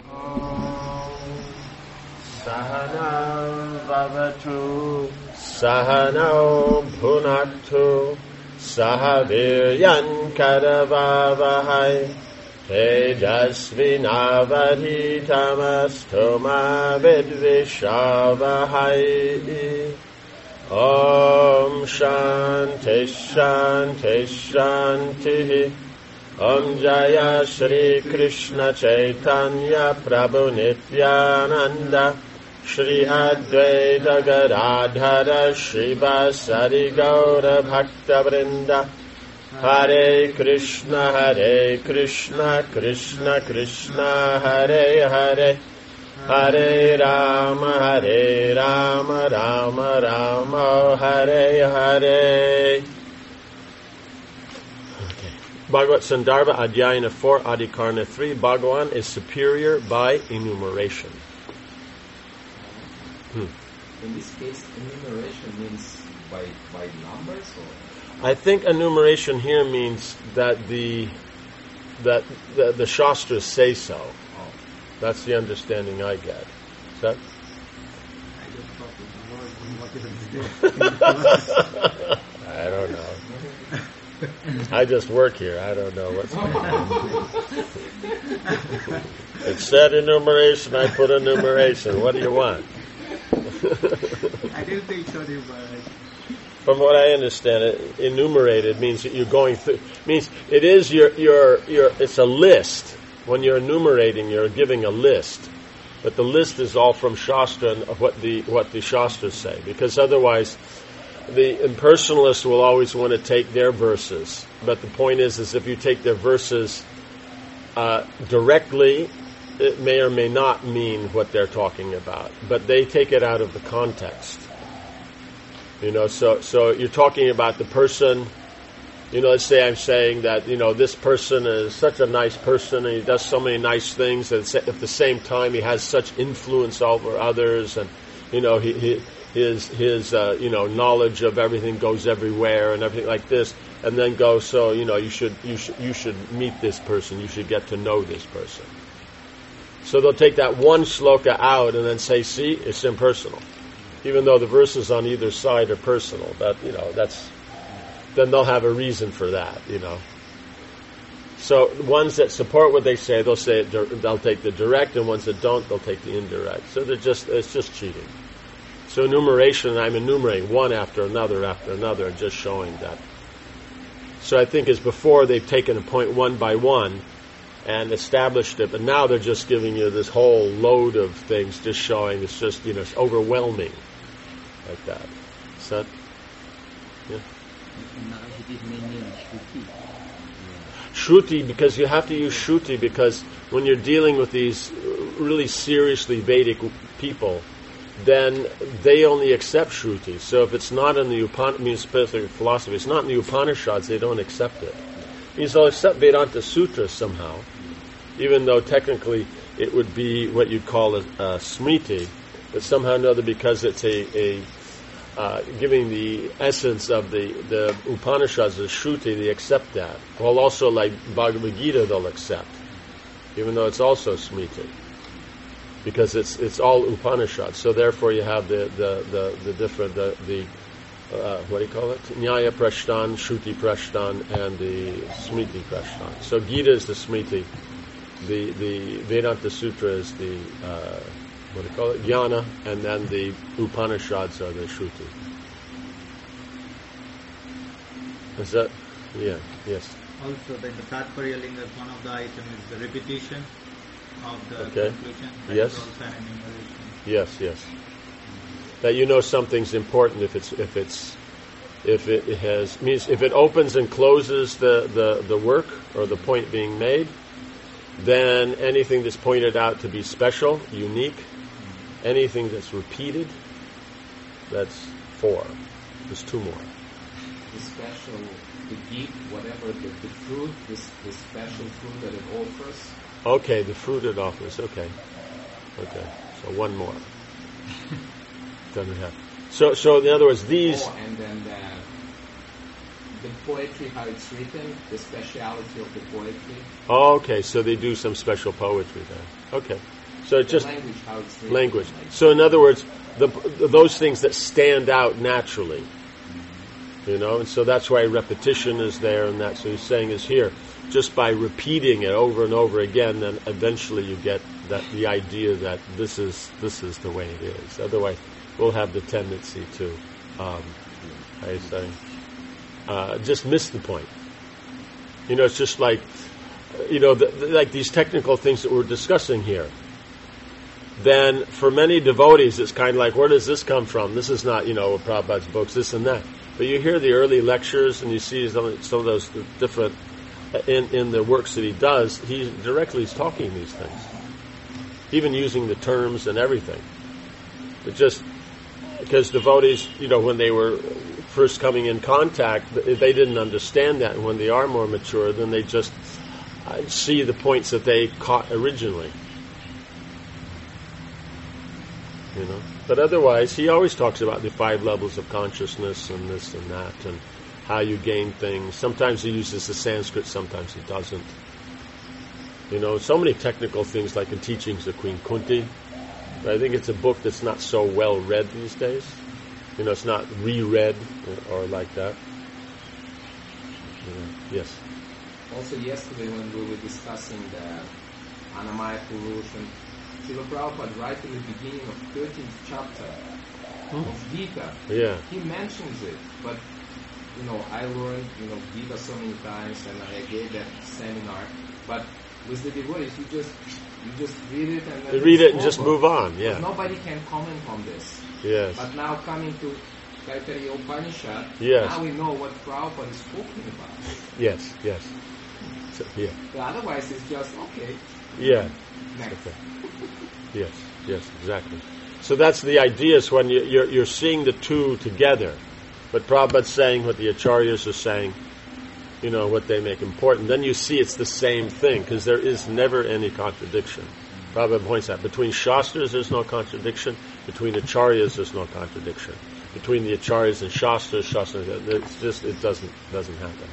Sahanam Vavatu Sahanau Bhunaktu Sahaviryan Karavavahai Tejasvinavadhitamastu ma vidvishavahai. Om Shanti Shanti Shanti. Om Jaya Shri Krishna Chaitanya Prabhu Nityananda Shri Advaita Gadadhara Shri Vasari Gaura Bhakta Vrinda. Hare Krishna Krishna Krishna Hare Hare Hare Rama Rama Rama Hare Hare. Bhagavat Sandarbha Adhyayana 4 Adhikarana 3. Bhagavan is superior by enumeration. In this case, enumeration means by numbers, or? I think enumeration here means that the Shastras say so. Oh. That's the understanding I get. Is that? I don't know. I just work here. I don't know what's going on. It said enumeration. I put enumeration. What do you want? I didn't think so, but from what I understand, enumerated means that you're going through. Means it is your. It's a list. When you're enumerating, you're giving a list, but the list is all from Shastra and what the Shastras say. Because otherwise, the impersonalists will always want to take their verses. But the point is if you take their verses directly, it may or may not mean what they're talking about. But they take it out of the context. So you're talking about the person, let's say I'm saying that, this person is such a nice person and he does so many nice things, and at the same time he has such influence over others, and, his knowledge of everything goes everywhere and everything like this, and then go, so, you should meet this person, you should get to know this person. So they'll take that one shloka out and then say, see, it's impersonal. Even though the verses on either side are personal, then they'll have a reason for that, So ones that support what they say, they'll take the direct, and ones that don't, they'll take the indirect. So it's just cheating. So enumeration, I'm enumerating one after another, and just showing that. So I think as before they've taken a point one by one and established it, but now they're just giving you this whole load of things, just showing it's just, it's overwhelming. Like that. So, yeah. Shruti, because you have to use Shruti, because when you're dealing with these really seriously Vedic people, then they only accept Shruti. So if it's not in the specific philosophy, it's not in the Upanishads, they don't accept it. Means they'll accept Vedanta Sutras somehow, even though technically it would be what you'd call a Smriti, but somehow or another, because it's giving the essence of the Upanishads as Shruti, they accept that. Well, also like Bhagavad Gita, they'll accept, even though it's also Smriti, because it's all Upanishads. So therefore, you have the different what do you call it? Nyaya Prashtan, Shruti Prashtan, and the Smriti Prashtan. So Gita is the Smriti, the Vedanta Sutra is the what do you call it? Jnana, and then the Upanishads are the Shruti. Is that? Yeah, yes. Also, in the Tatparya Linga, one of the items is the repetition of the conclusion. Yes. Is also an enumeration. Yes. That something's important if it opens and closes the work or the point being made, then anything that's pointed out to be special, unique, anything that's repeated, that's 4. There's 2 more. The special, the gift, whatever, the fruit, the special fruit that it offers. Okay, the fruit it offers. Okay. So 1 more. Then we have. So in other words, these. And then the poetry, how it's written, the speciality of the poetry. Oh, okay, so they do some special poetry there. Okay. So it's just language, how it's written. Language. So in other words, those things that stand out naturally. You know, and so that's why repetition is there, and that's what he's saying is here. Just by repeating it over and over again, then eventually you get the idea that this is the way it is. Otherwise, we'll have the tendency to, how you say, just miss the point. You know, it's just like, you know, like these technical things that we're discussing here. Then for many devotees, it's kind of like, where does this come from? This is not, you know, Prabhupada's books, this and that. But you hear the early lectures and you see some of those different, in the works that he does, he directly is talking these things. Even using the terms and everything. It just, because devotees, you know, when they were first coming in contact, they didn't understand that. And when they are more mature, then they just see the points that they caught originally. You know, but otherwise, he always talks about the 5 levels of consciousness and this and that, and how you gain things. Sometimes he uses the Sanskrit, sometimes he doesn't. You know, so many technical things, like in Teachings of Queen Kunti. But I think it's a book that's not so well read these days. You know, it's not reread or like that. You know, yes. Also, yesterday when we were discussing the Annamaya Purush, and Srila Prabhupada, right in the beginning of 13th chapter of Gita, he mentions it. But, you know, I learned, you know, Gita so many times, and I gave that seminar. But with the devotees, you just read it and then you read it and just move on. Yeah. But nobody can comment on this. Yes. But now coming to Taittiriya Upanishad, now we know what Prabhupada is talking about. Yes. Yes. So, yeah. But otherwise, it's just okay. Yeah. Next. Okay. Yes, exactly. So that's the idea, is when you're seeing the two together. But Prabhupada's saying what the Acharyas are saying, you know, what they make important. Then you see it's the same thing, because there is never any contradiction. Prabhupada points out, between Shastras there's no contradiction, between Acharyas there's no contradiction. Between the Acharyas and Shastras, it's just, it doesn't happen.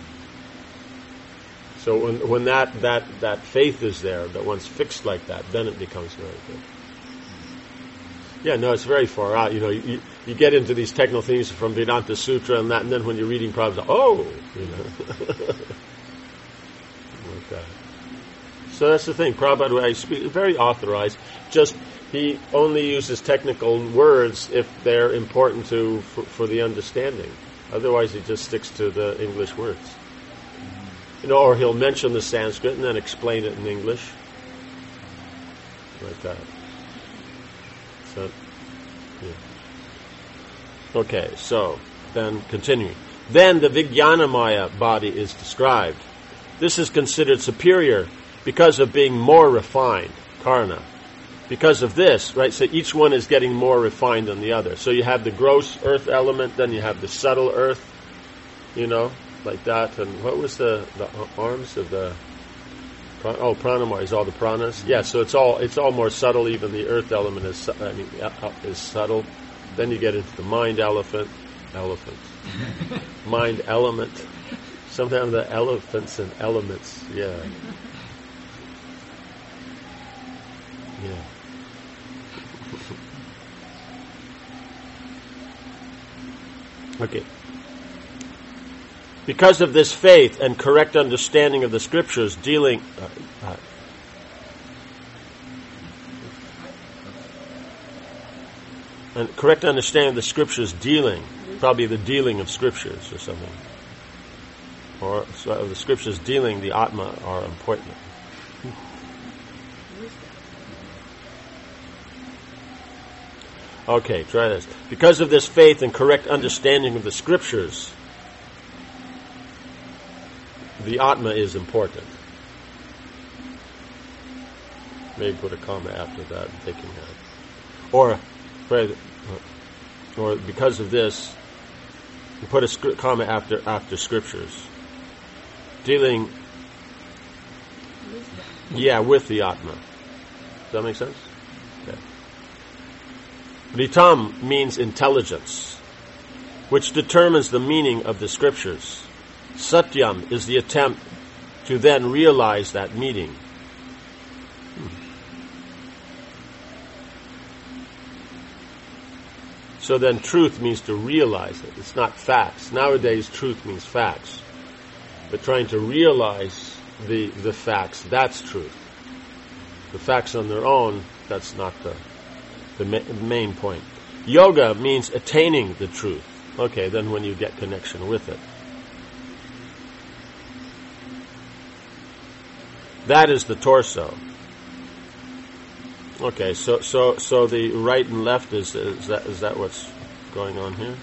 So when that faith is there, that one's fixed like that, then it becomes very good. Yeah, no, it's very far out. You know, you get into these technical things from Vedanta Sutra and that, and then when you're reading Prabhupada, you know. Like that. So that's the thing. Prabhupada, I speak, very authorized. Just, he only uses technical words if they're important for the understanding. Otherwise, he just sticks to the English words. You know, or he'll mention the Sanskrit and then explain it in English. Like that. So, yeah. Okay, so, then continuing. Then the Vijnanamaya body is described. This is considered superior because of being more refined, karna. Because of this, right, so each one is getting more refined than the other. So you have the gross earth element, then you have the subtle earth, you know, like that. And what was the arms of the... pranamaya is all the pranas. Yeah, so it's all more subtle. Even the earth element is subtle. Then you get into the mind elephant, mind element. Sometimes the elephants and elements. Yeah. Okay. Because of this faith and correct understanding of the scriptures dealing... and correct understanding of the scriptures dealing, probably the dealing of scriptures or something. Or so the scriptures dealing the Atma are important. Okay, try this. Because of this faith and correct understanding of the scriptures, the Atma is important. Maybe put a comma after that, taking that. Or because of this, you put a comma after scriptures. Dealing, with the Atma. Does that make sense? Okay. Vritam means intelligence. which determines the meaning of the scriptures. Satyam is the attempt to then realize that meaning. So then truth means to realize it. It's not facts. Nowadays truth means facts. But trying to realize the facts, that's truth. The facts on their own, that's not the main point. Yoga means attaining the truth. Okay, then when you get connection with it. That is the torso. Okay, so the right and left is that what's going on here?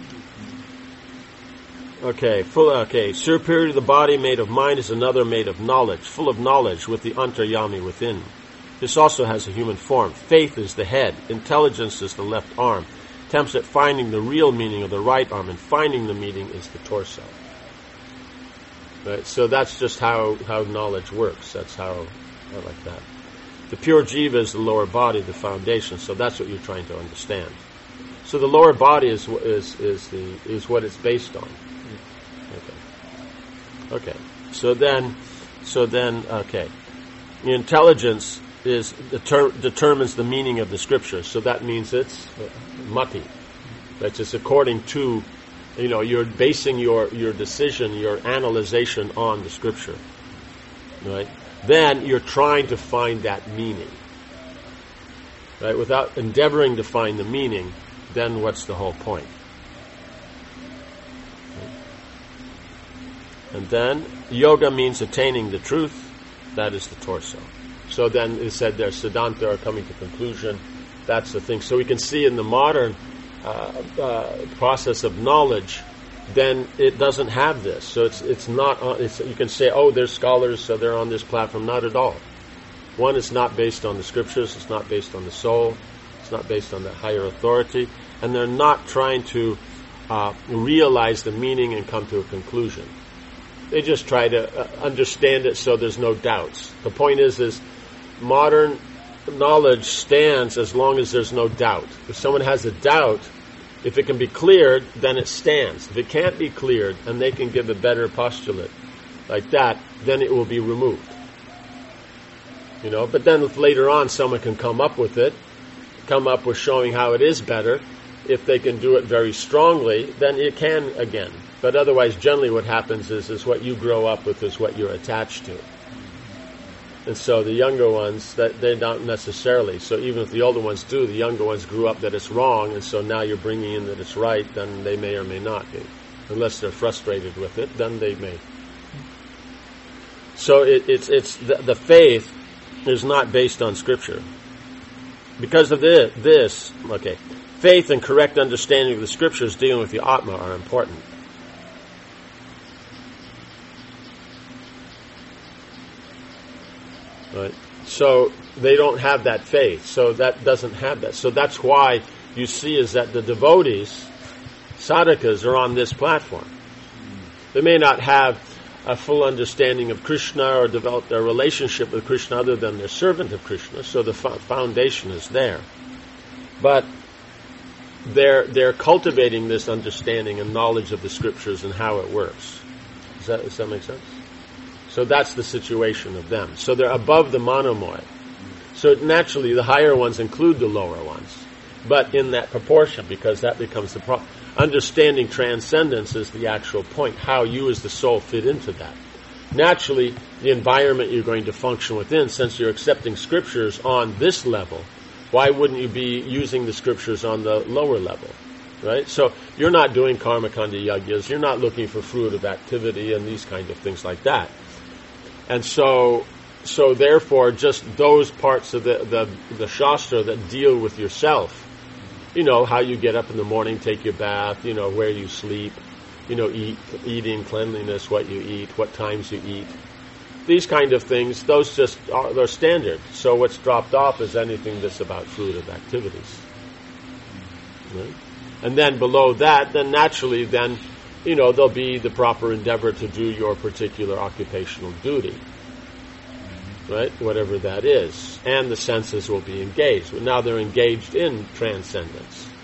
Okay, superior to the body made of mind is another made of knowledge, full of knowledge with the antaryami within. This also has a human form. Faith is the head, intelligence is the left arm. Attempts at finding the real meaning of the right arm, and finding the meaning is the torso. Right? So that's just how knowledge works. That's how I like that. The pure jiva is the lower body, the foundation. So that's what you're trying to understand. So the lower body is what it's based on. Okay. So then, okay. The intelligence determines the meaning of the scripture. So that means it's mati. That's just according to, you're basing your decision, your analyzation on the scripture. Right? Then you're trying to find that meaning. Right? Without endeavoring to find the meaning, then what's the whole point? And then yoga means attaining the truth. That is the torso. So then it said there, Siddhanta are coming to conclusion. That's the thing. So we can see in the modern process of knowledge, then it doesn't have this. So it's not. You can say, oh, there's scholars, so they're on this platform. Not at all. One is not based on the scriptures. It's not based on the soul. It's not based on the higher authority, and they're not trying to realize the meaning and come to a conclusion. They just try to understand it so there's no doubts. The point is modern knowledge stands as long as there's no doubt. If someone has a doubt, if it can be cleared, then it stands. If it can't be cleared, and they can give a better postulate like that, then it will be removed. But then if later on someone can come up with showing how it is better, if they can do it very strongly, then it can again. But otherwise, generally what happens is what you grow up with is what you're attached to. And so the younger ones, that they don't necessarily. So even if the older ones do, the younger ones grew up that it's wrong, and so now you're bringing in that it's right, then they may or may not be. Unless they're frustrated with it, then they may. So it's the faith is not based on Scripture. Because of this, faith and correct understanding of the Scriptures dealing with the Atma are important. Right. So they don't have that faith. So that doesn't have that. So that's why you see is that the devotees, sadhakas, are on this platform. They may not have a full understanding of Krishna or develop their relationship with Krishna other than they're servant of Krishna. So the foundation is there. But they're cultivating this understanding and knowledge of the scriptures and how it works. Does that make sense? So that's the situation of them. So they're above the monomoy. So naturally the higher ones include the lower ones. But in that proportion, because that becomes the problem. Understanding transcendence is the actual point. How you as the soul fit into that. Naturally, the environment you're going to function within, since you're accepting scriptures on this level, why wouldn't you be using the scriptures on the lower level? Right? So you're not doing karma kanda yagyas, you're not looking for fruit of activity and these kind of things like that. And so therefore, just those parts of the Shastra that deal with yourself, how you get up in the morning, take your bath, where you sleep, eating, cleanliness, what you eat, what times you eat, these kind of things, those just they're standard. So what's dropped off is anything that's about fruit of activities. Right? And then below that, then naturally, there'll be the proper endeavor to do your particular occupational duty, right? Whatever that is. And the senses will be engaged. But now they're engaged in transcendence.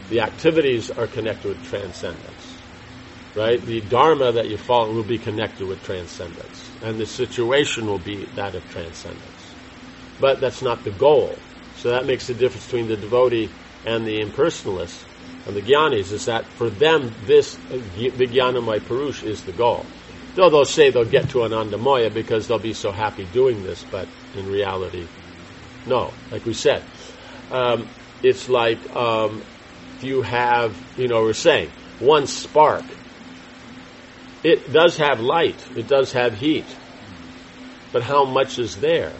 The activities are connected with transcendence, right? The dharma that you follow will be connected with transcendence, and the situation will be that of transcendence. But that's not the goal. So that makes the difference between the devotee and the impersonalist and the jnanis, is that for them, this Vijnanamaya Purush is the goal. Though they'll say they'll get to Anandamaya because they'll be so happy doing this, but in reality, no. Like we said, it's like you have, we're saying, one spark. It does have light, it does have heat, but how much is there?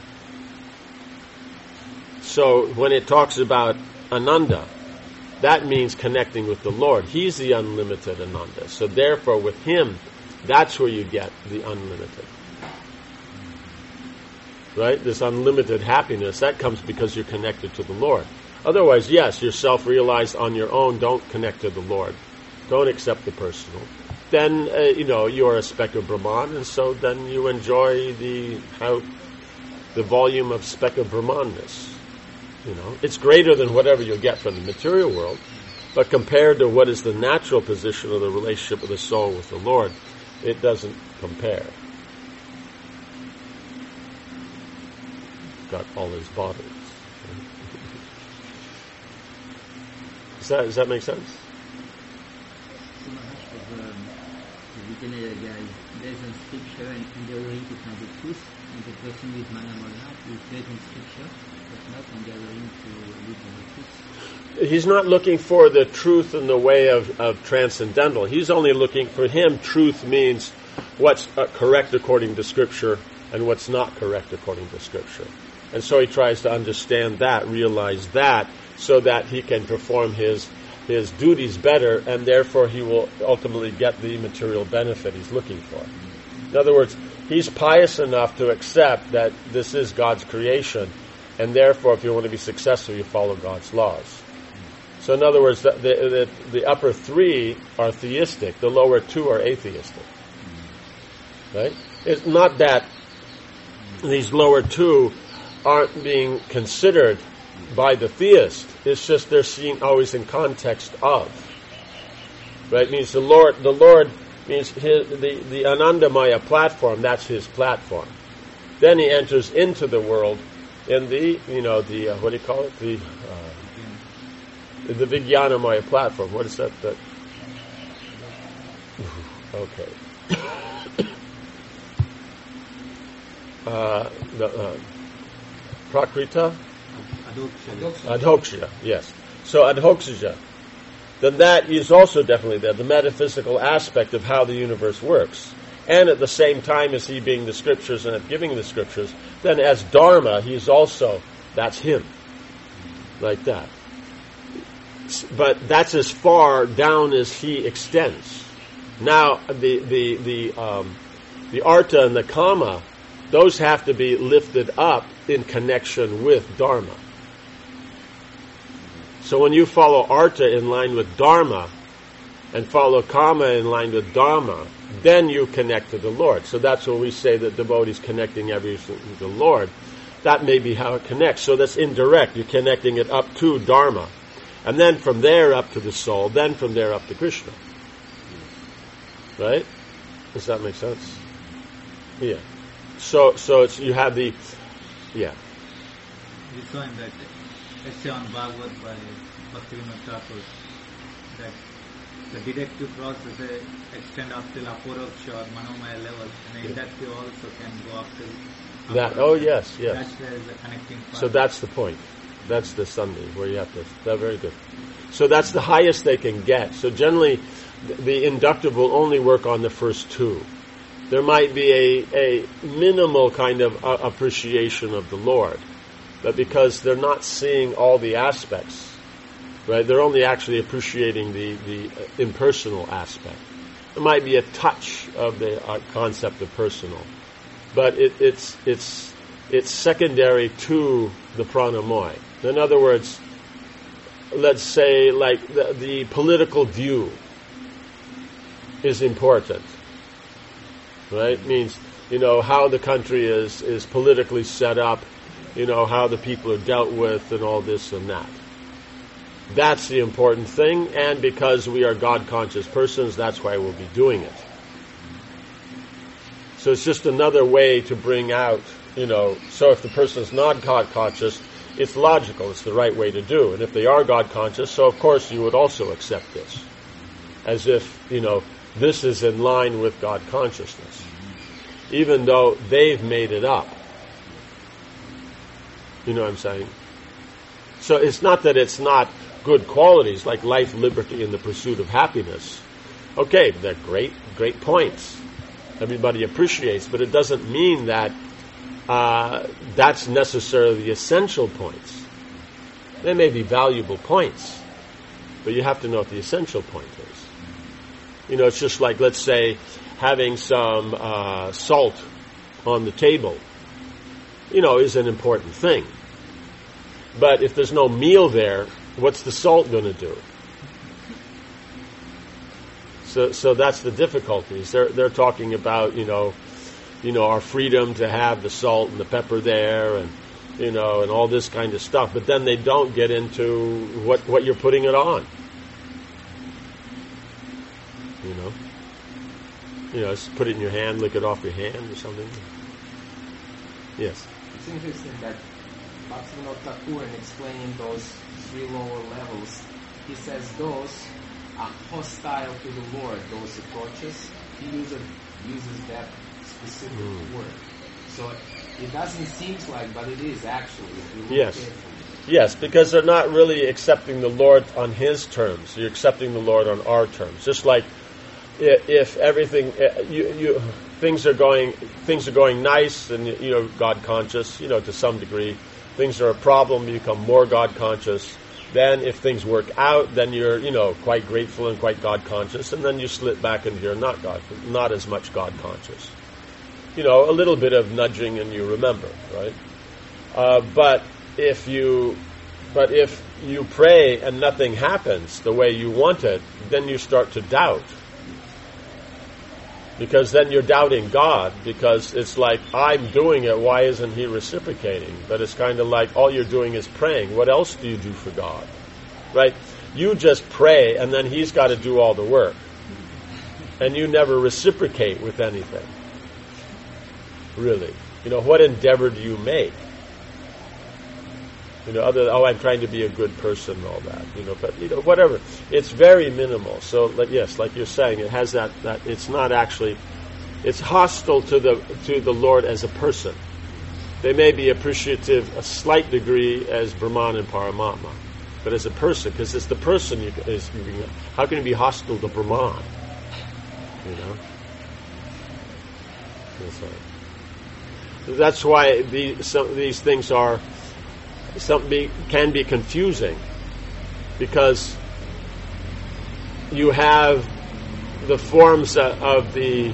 So when it talks about Ananda, that means connecting with the Lord. He's the unlimited Ananda. So therefore, with Him, that's where you get the unlimited. Right? This unlimited happiness, that comes because you're connected to the Lord. Otherwise, yes, you're self-realized on your own. Don't connect to the Lord. Don't accept the personal. Then, you're a speck of Brahman, and so then you enjoy the volume of speck of Brahmanness. It's greater than whatever you'll get from the material world, but compared to what is the natural position of the relationship of the soul with the Lord, it doesn't compare. Got all his bodies. Does that make sense? So Maharaj, the visionary guy, there's a scripture endeavoring to find the truth, and the person with Manamola is based on scripture, but not endeavoring to live in the truth. He's not looking for the truth in the way of transcendental. He's only looking, for him, truth means what's correct according to Scripture and what's not correct according to Scripture. And so he tries to understand that, realize that, so that he can perform his duties better, and therefore he will ultimately get the material benefit he's looking for. In other words, he's pious enough to accept that this is God's creation, and therefore if you want to be successful, you follow God's laws. So in other words, the upper three are theistic, the lower two are atheistic. Right? It's not that these lower two aren't being considered by the theist. It's just they're seen always in context of. Right? It means the Lord means the Anandamaya platform, that's his platform. Then he enters into the world in the what do you call it? The Vijnanamaya platform. What is that? Okay. Prakrita? Adhoksha, yes. So Adhoksha, then that is also definitely there, the metaphysical aspect of how the universe works. And at the same time as he being the Scriptures and giving the Scriptures, then as Dharma, he's also, that's him. Like that. But that's as far down as he extends. Now, the Artha and the Kama, those have to be lifted up in connection with Dharma. So when you follow Artha in line with Dharma and follow Kama in line with Dharma, then you connect to the Lord. So that's when we say that devotees connecting everything to the Lord. That may be how it connects. So that's indirect. You're connecting it up to Dharma. And then from there up to the soul, then from there up to Krishna. Right? Does that make sense? Yeah. So it's, you have the, yeah. We saw in that essay on Bhagavad by Bhaktivinoda Thakur that the deductive process extend up till Aporoksha or Manomaya level, and in that you also can go up till that. Oh yes. That's where the connecting part. So that's the point. That's the Sunday where you have to. That's very good. So that's the highest they can get. So generally, the inductive will only work on the first two. There might be a minimal kind of appreciation of the Lord, but because they're not seeing all the aspects, right? They're only actually appreciating the impersonal aspect. There might be a touch of the concept of personal, but it's secondary to the pranamoy. In other words, let's say like the political view is important. Right? It means, how the country is politically set up, how the people are dealt with and all this and that. That's the important thing, and because we are God-conscious persons, that's why we'll be doing it. So it's just another way to bring out, so if the person's not God-conscious, it's logical, it's the right way to do. And if they are God-conscious, so of course you would also accept this. As if, this is in line with God-consciousness. Even though they've made it up. You know what I'm saying? So it's not that it's not good qualities like life, liberty, and the pursuit of happiness. Okay, they're great points. Everybody appreciates, but it doesn't mean that that's necessarily the essential points. They may be valuable points, but you have to know what the essential point is. It's just like, let's say, having some salt on the table, is an important thing. But if there's no meal there, what's the salt going to do? So that's the difficulties. They're talking about, our freedom to have the salt and the pepper there and, and all this kind of stuff. But then they don't get into what you're putting it on. Just put it in your hand, lick it off your hand or something. Yes. It's interesting that Bhaktivinoda Thakur, in explaining those 3 lower levels, he says those are hostile to the Lord, those approaches. He uses that specific word. So it doesn't seem like, but it is actually. If you look carefully. Yes, because they're not really accepting the Lord on His terms. You're accepting the Lord on our terms. Just like if everything, things are going nice, and God conscious, to some degree. Things are a problem, you become more God conscious. Then if things work out, then you're, quite grateful and quite God conscious, and then you slip back into you're not as much God conscious. A little bit of nudging and you remember, right? But if you pray and nothing happens the way you want it, then you start to doubt. Because then you're doubting God, because it's like, I'm doing it, why isn't He reciprocating? But it's kind of like all you're doing is praying. What else do you do for God? Right? You just pray, and then He's got to do all the work. And you never reciprocate with anything. Really. What endeavor do you make? Other than, I'm trying to be a good person and all that. But, whatever. It's very minimal. So, yes, like you're saying, it has that it's not actually, it's hostile to the Lord as a person. They may be appreciative a slight degree as Brahman and Paramatma. But as a person, because it's the person how can you be hostile to Brahman? That's why some of these things can be confusing, because you have the forms of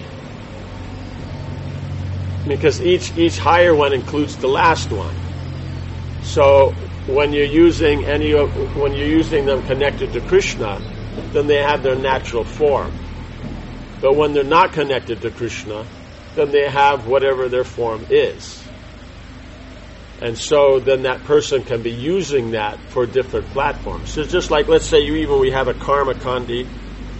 because each higher one includes the last one. So when you're using them connected to Krishna, then they have their natural form. But when they're not connected to Krishna, then they have whatever their form is. And so then that person can be using that for different platforms. So just like, let's say we have a karma kandi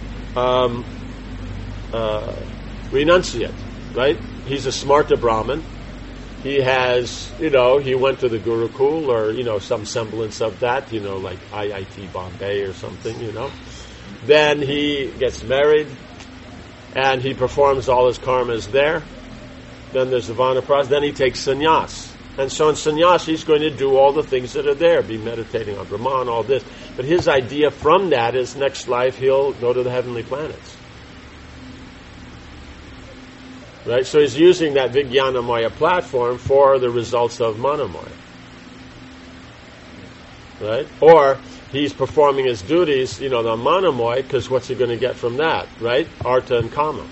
renunciate, right? He's a smarta Brahmin. He has, he went to the Gurukul or, some semblance of that, like IIT Bombay or something, Then he gets married and he performs all his karmas there. Then there's the Vanaprastha. Then he takes sannyas. And so in sannyas, he's going to do all the things that are there, be meditating on Brahman, all this. But his idea from that is next life he'll go to the heavenly planets. Right? So he's using that Vijnanamaya platform for the results of Manamaya. Right? Or he's performing his duties, the Manamaya, because what's he going to get from that? Right? Artha and Kama.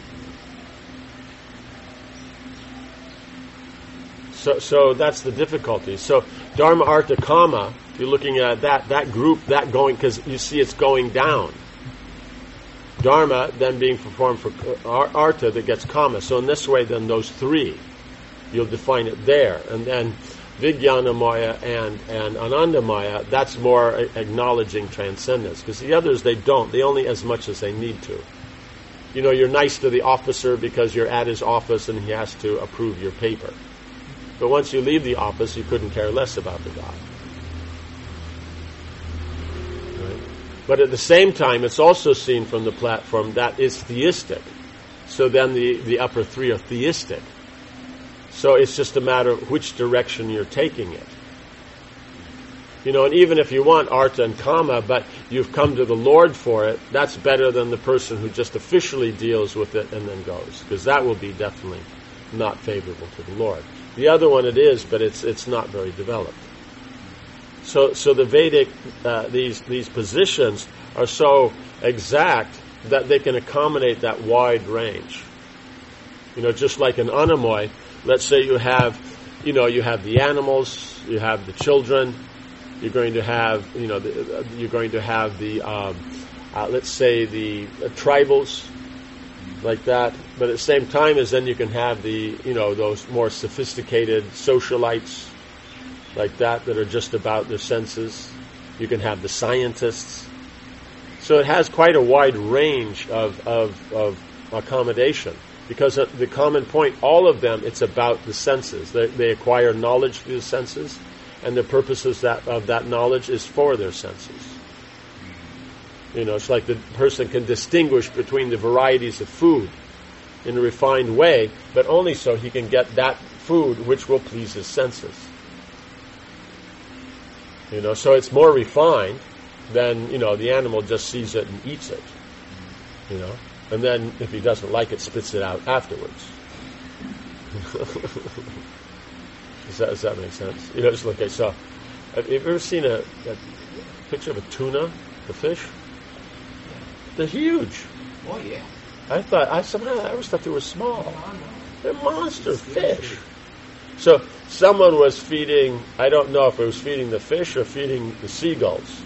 So that's the difficulty. So Dharma, Artha, Kama, if you're looking at that group, that going, because you see it's going down. Dharma then being performed for Artha that gets Kama. So in this way, then those three, you'll define it there. And then Vijnanamaya and Anandamaya, that's more acknowledging transcendence. Because the others, they don't. They only as much as they need to. You know, you're nice to the officer because you're at his office and he has to approve your paper. But once you leave the office, you couldn't care less about the guy. Right? But at the same time, it's also seen from the platform that it's theistic. So then the upper three are theistic. So it's just a matter of which direction you're taking it. You know, and even if you want artha and kama, but you've come to the Lord for it, that's better than the person who just officially deals with it and then goes. Because that will be definitely not favorable to the Lord. The other one it is, but it's not very developed. So the Vedic, these positions are so exact that they can accommodate that wide range. You know, just like an Anamoy, let's say you have the animals, you have the children, you're going to have, let's say the tribals, like that. But at the same time as then you can have those more sophisticated socialites, like that are just about their senses. You can have the scientists. So it has quite a wide range of accommodation. Because the common point, all of them, it's about the senses. They acquire knowledge through the senses, and the purposes of that knowledge is for their senses. You know, it's like the person can distinguish between the varieties of food in a refined way, but only so he can get that food which will please his senses. You know, so it's more refined than, the animal just sees it and eats it. You know, and then if he doesn't like it, spits it out afterwards. Does that make sense? You know, just look. So, have you ever seen a picture of a tuna, the fish? They're huge. Oh yeah. I always thought they were small. They're monster fish. So someone was feeding. I don't know if it was feeding the fish or feeding the seagulls.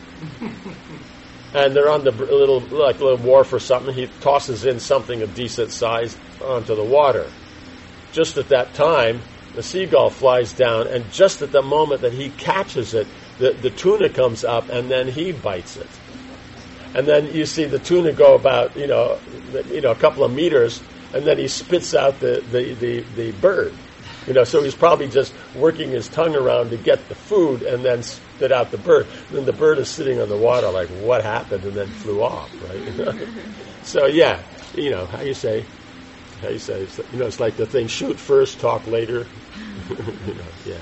And they're on the little wharf or something. He tosses in something of decent size onto the water. Just at that time, the seagull flies down, and just at the moment that he catches it, the tuna comes up, and then he bites it. And then you see the tuna go about, a couple of meters, and then he spits out the bird. So he's probably just working his tongue around to get the food and then spit out the bird. And then the bird is sitting on the water like, what happened? And then flew off, right? So, yeah, how you say, it's like the thing, shoot first, talk later. Yeah.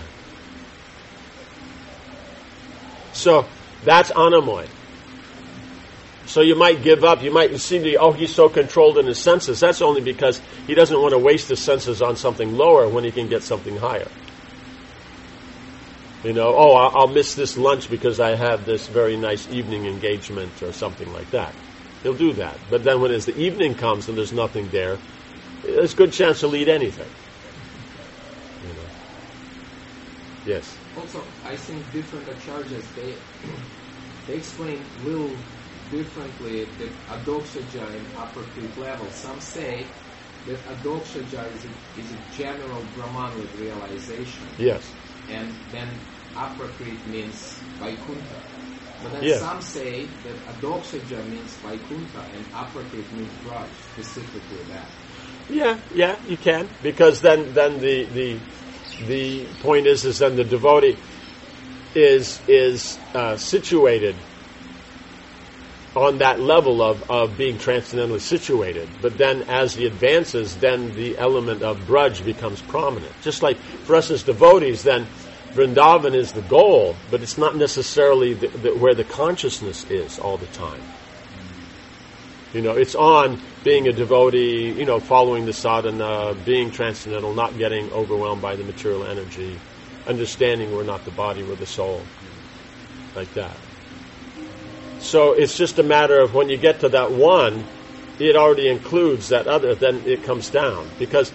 So that's Anamoy. So you might give up. You might see he's so controlled in his senses. That's only because he doesn't want to waste his senses on something lower when he can get something higher. I'll miss this lunch because I have this very nice evening engagement or something like that. He'll do that. But then when the evening comes and there's nothing there, there's a good chance he'll eat anything. Yes. Also, I think different acharyas, they explain little differently the adokshaja in upper Crete level. Some say that adokshaja is a general Brahman-like realization. Yes. And then upper Crete means Vaikuntha. But then some say that adokshaja means Vaikuntha and upper Crete means Braj, specifically that. Yeah, you can. Because then the point is then the devotee is situated on that level of being transcendently situated. But then as he advances, then the element of Braj becomes prominent. Just like for us as devotees, then Vrindavan is the goal, but it's not necessarily where the consciousness is all the time. It's on being a devotee, following the sadhana, being transcendental, not getting overwhelmed by the material energy, understanding we're not the body, we're the soul, like that. So it's just a matter of when you get to that one, it already includes that other, then it comes down. Because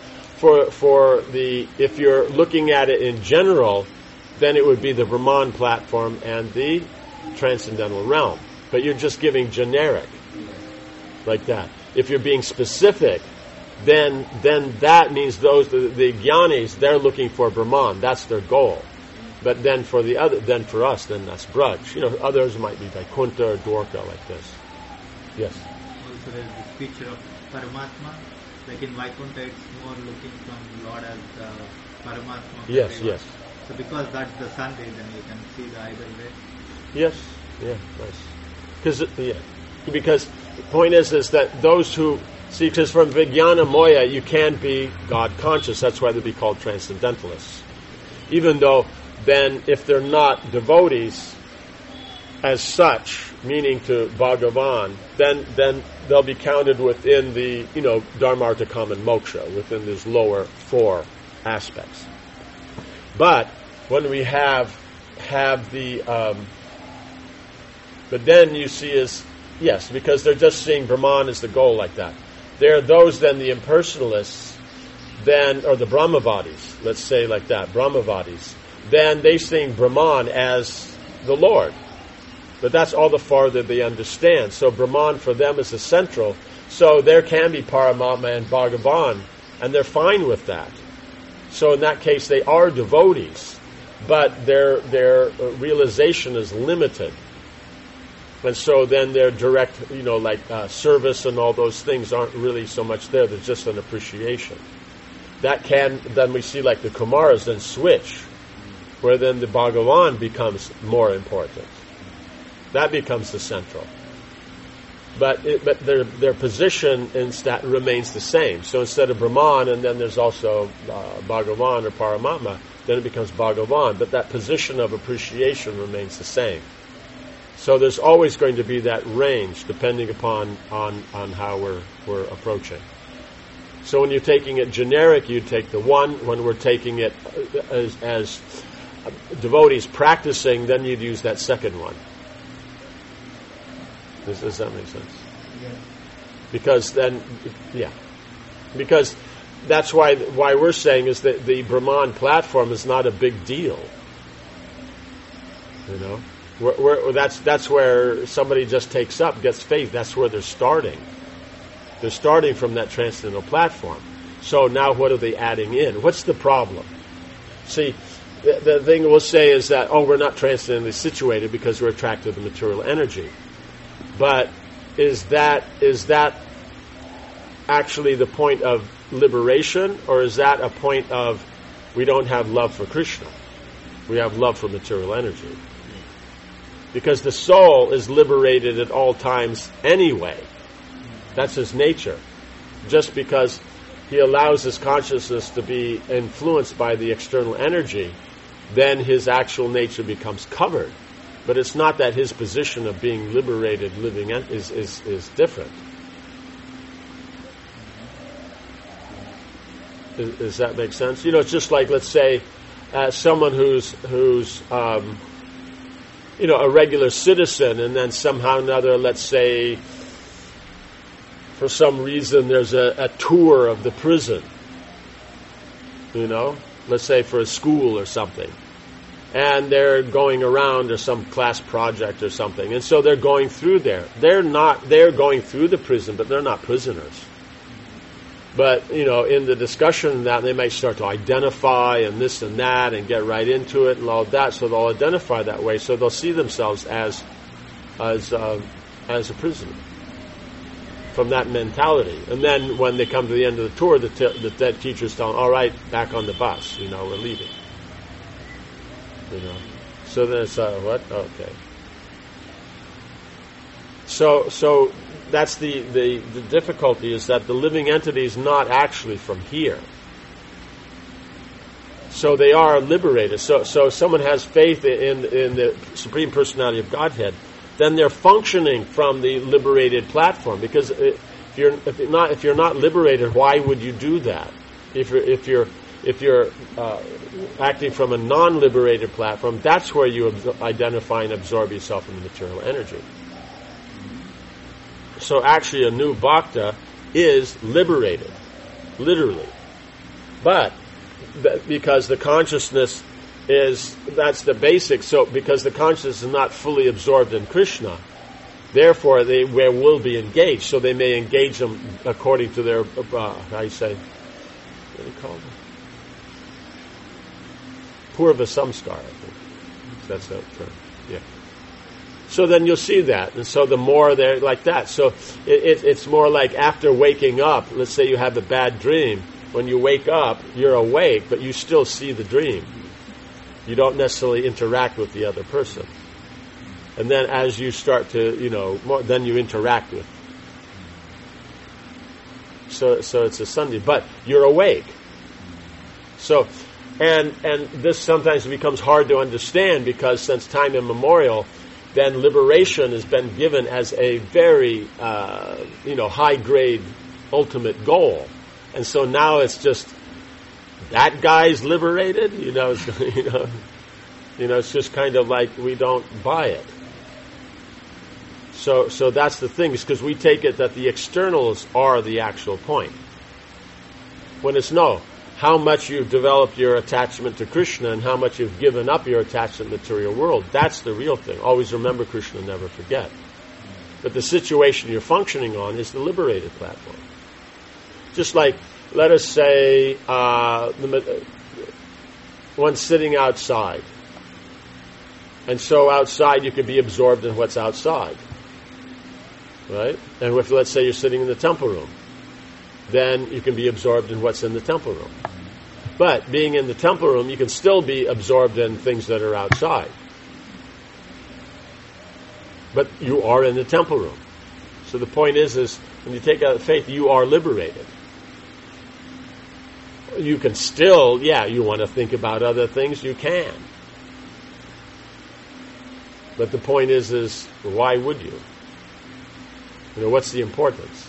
if you're looking at it in general, then it would be the Brahman platform and the transcendental realm. But you're just giving generic, like that. If you're being specific, then that means the jnanis, they're looking for Brahman. That's their goal. But then for us, that's Braj. Others might be Vaikuntha or Dwarka like this. Yes. Also, there's this picture of Paramatma. Like in Vaikuntha, it's more looking from Lord as Paramatma. Yes. So because that's the Sunday, then you can see the either way. Yes. Yeah. Nice. Because the point is that those who see, because from Vijnana Moya you can be God conscious. That's why they'd be called transcendentalists. Even though then if they're not devotees as such, meaning to Bhagavan, then they'll be counted within the Dharmartha Kama and Moksha, within these lower four aspects. But when we have the but then you see is yes, because they're just seeing Brahman as the goal like that. There are those then the impersonalists, or the Brahmavadis, let's say like that, Brahmavadis, then they seeing Brahman as the Lord. But that's all the farther they understand. So Brahman for them is the central. So there can be Paramatma and Bhagavan, and they're fine with that. So in that case they are devotees, but their realization is limited. And so then their direct, service and all those things aren't really so much there. There's just an appreciation. Then we see like the Kumaras then switch, where then the Bhagavan becomes more important. That becomes the central. But their position remains the same. So instead of Brahman, and then there's also Bhagavan or Paramatma, then it becomes Bhagavan. But that position of appreciation remains the same. So there's always going to be that range, depending upon on how we're approaching. So when you're taking it generic, you take the one. When we're taking it as devotees practicing, then you'd use that second one. Does that make sense? Yeah. Because that's why we're saying is that the Brahman platform is not a big deal. That's where somebody just takes up, gets faith. That's where they're starting. They're starting from that transcendental platform. So now what are they adding in? What's the problem? See, the thing we'll say is that, we're not transcendently situated because we're attracted to the material energy. But is that actually the point of liberation, or is that a point of we don't have love for Krishna? We have love for material energy. Because the soul is liberated at all times anyway. That's his nature. Just because he allows his consciousness to be influenced by the external energy, then his actual nature becomes covered. But it's not that his position of being liberated, living is different. Does that make sense? It's just like, let's say, someone who's a regular citizen, and then somehow or another, let's say, for some reason, there's a tour of the prison. Let's say for a school or something. And they're going around, or some class project or something. And so they're going through there. They're going through the prison, but they're not prisoners. But, in the discussion that they might start to identify and this and that and get right into it and all that, so they'll identify that way. So they'll see themselves as a prisoner from that mentality. And then when they come to the end of the tour, the teacher's telling them, all right, back on the bus, we're leaving. So then it's what? Okay. So that's the difficulty, is that the living entity is not actually from here. So they are liberated. So someone has faith in the Supreme Personality of Godhead, then they're functioning from the liberated platform. Because if you're not liberated, why would you do that? If you're acting from a non-liberated platform, that's where you identify and absorb yourself in the material energy. So actually a new bhakta is liberated, literally. But because the consciousness that's the basic, so because the consciousness is not fully absorbed in Krishna, Therefore, they will be engaged. So they may engage them according to their, how you say, what do you call them? Purva samskar, I think. That's the term. Yeah. So then you'll see that. And so the more they're like that. So it's more like after waking up, let's say you have a bad dream. When you wake up, you're awake, but you still see the dream. You don't necessarily interact with the other person. And then as you start to, then you interact with. So it's a Sunday. But you're awake. So, and this sometimes becomes hard to understand because since time immemorial, then liberation has been given as a very, high-grade ultimate goal. And so now it's just, that guy's liberated, it's just kind of like we don't buy it. So that's the thing, is because we take it that the externals are the actual point. When it's how much you've developed your attachment to Krishna and how much you've given up your attachment to the material world, that's the real thing. Always remember Krishna, never forget. But the situation you're functioning on is the liberated platform. Just like, let us say, one's sitting outside. And so outside you could be absorbed in what's outside. Right? And if, let's say, you're sitting in the temple room, then you can be absorbed in what's in the temple room. But being in the temple room, you can still be absorbed in things that are outside. But you are in the temple room. So the point is when you take out faith, you are liberated. You can still, you want to think about other things, you can. But the point is why would you? What's the importance?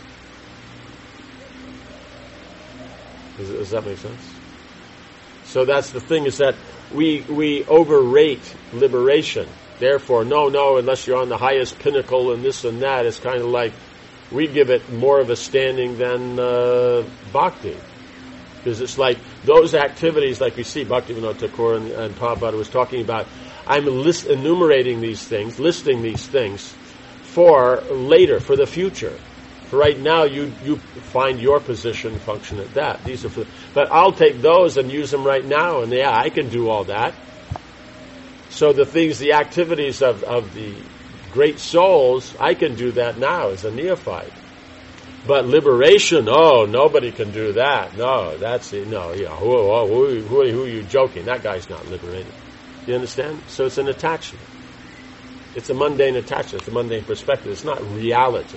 Does that make sense? So that's the thing, is that we overrate liberation. Therefore, no, unless you're on the highest pinnacle and this and that, it's kind of like we give it more of a standing than bhakti. Because it's like those activities, like we see Bhaktivinoda Thakur and Prabhupada was talking about, I'm enumerating these things, listing these things for later, for the future. For right now, you find your position, function at that. These are but I'll take those and use them right now, and I can do all that. So the activities of the great souls, I can do that now as a neophyte. But liberation, nobody can do that. No, who are you joking? That guy's not liberated. You understand? So it's an attachment. It's a mundane attachment. It's a mundane perspective. It's not reality.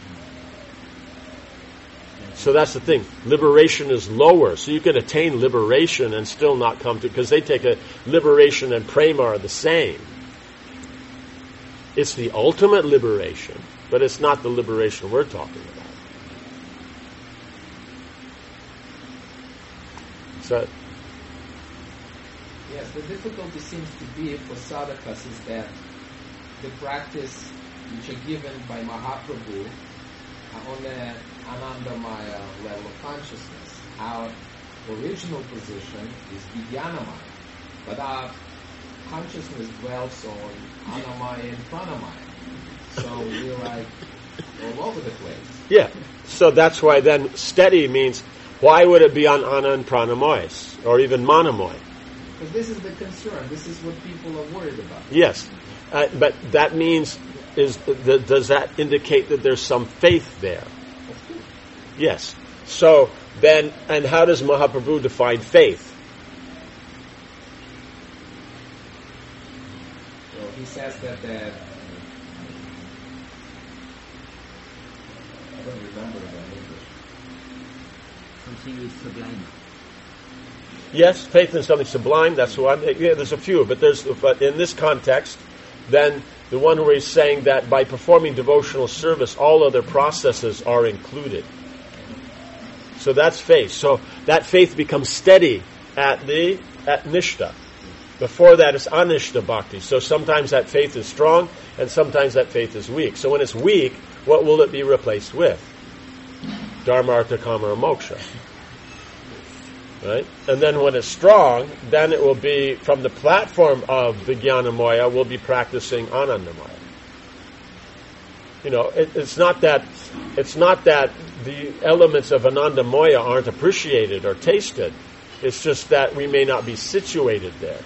So that's the thing. Liberation is lower. So you can attain liberation and still not come to, because they take liberation and prema are the same. It's the ultimate liberation, but it's not the liberation we're talking about. So, yes, the difficulty seems to be for sadhakas is that the practice which are given by Mahaprabhu on the Anandamaya level of consciousness. Our original position is Vijnanamaya, but our consciousness dwells on Annamaya and Pranamaya. So we're like all over the place. Yeah, so that's why then steady means, why would it be on Anna and Pranamoyas, or even Manamoy? Because this is the concern. This is what people are worried about. Yes, but that means, does that indicate that there's some faith there? Of course. Yes. So then, and how does Mahaprabhu define faith? Well, he says that I don't remember the English. Something is sublime. Yes, faith in something sublime. That's what there's a few, but in this context, then the one where he's saying that by performing devotional service, all other processes are included. So that's faith. So that faith becomes steady at Nishta. Before that, it's Anishta Bhakti. So sometimes that faith is strong, and sometimes that faith is weak. So when it's weak, what will it be replaced with? Dharma, Artha, Kama, or Moksha. Right? And then when it's strong, then it will be, from the platform of Vijnanamoya, we'll be practicing Anandamaya. It's not that the elements of Anandamaya aren't appreciated or tasted. It's just that we may not be situated there.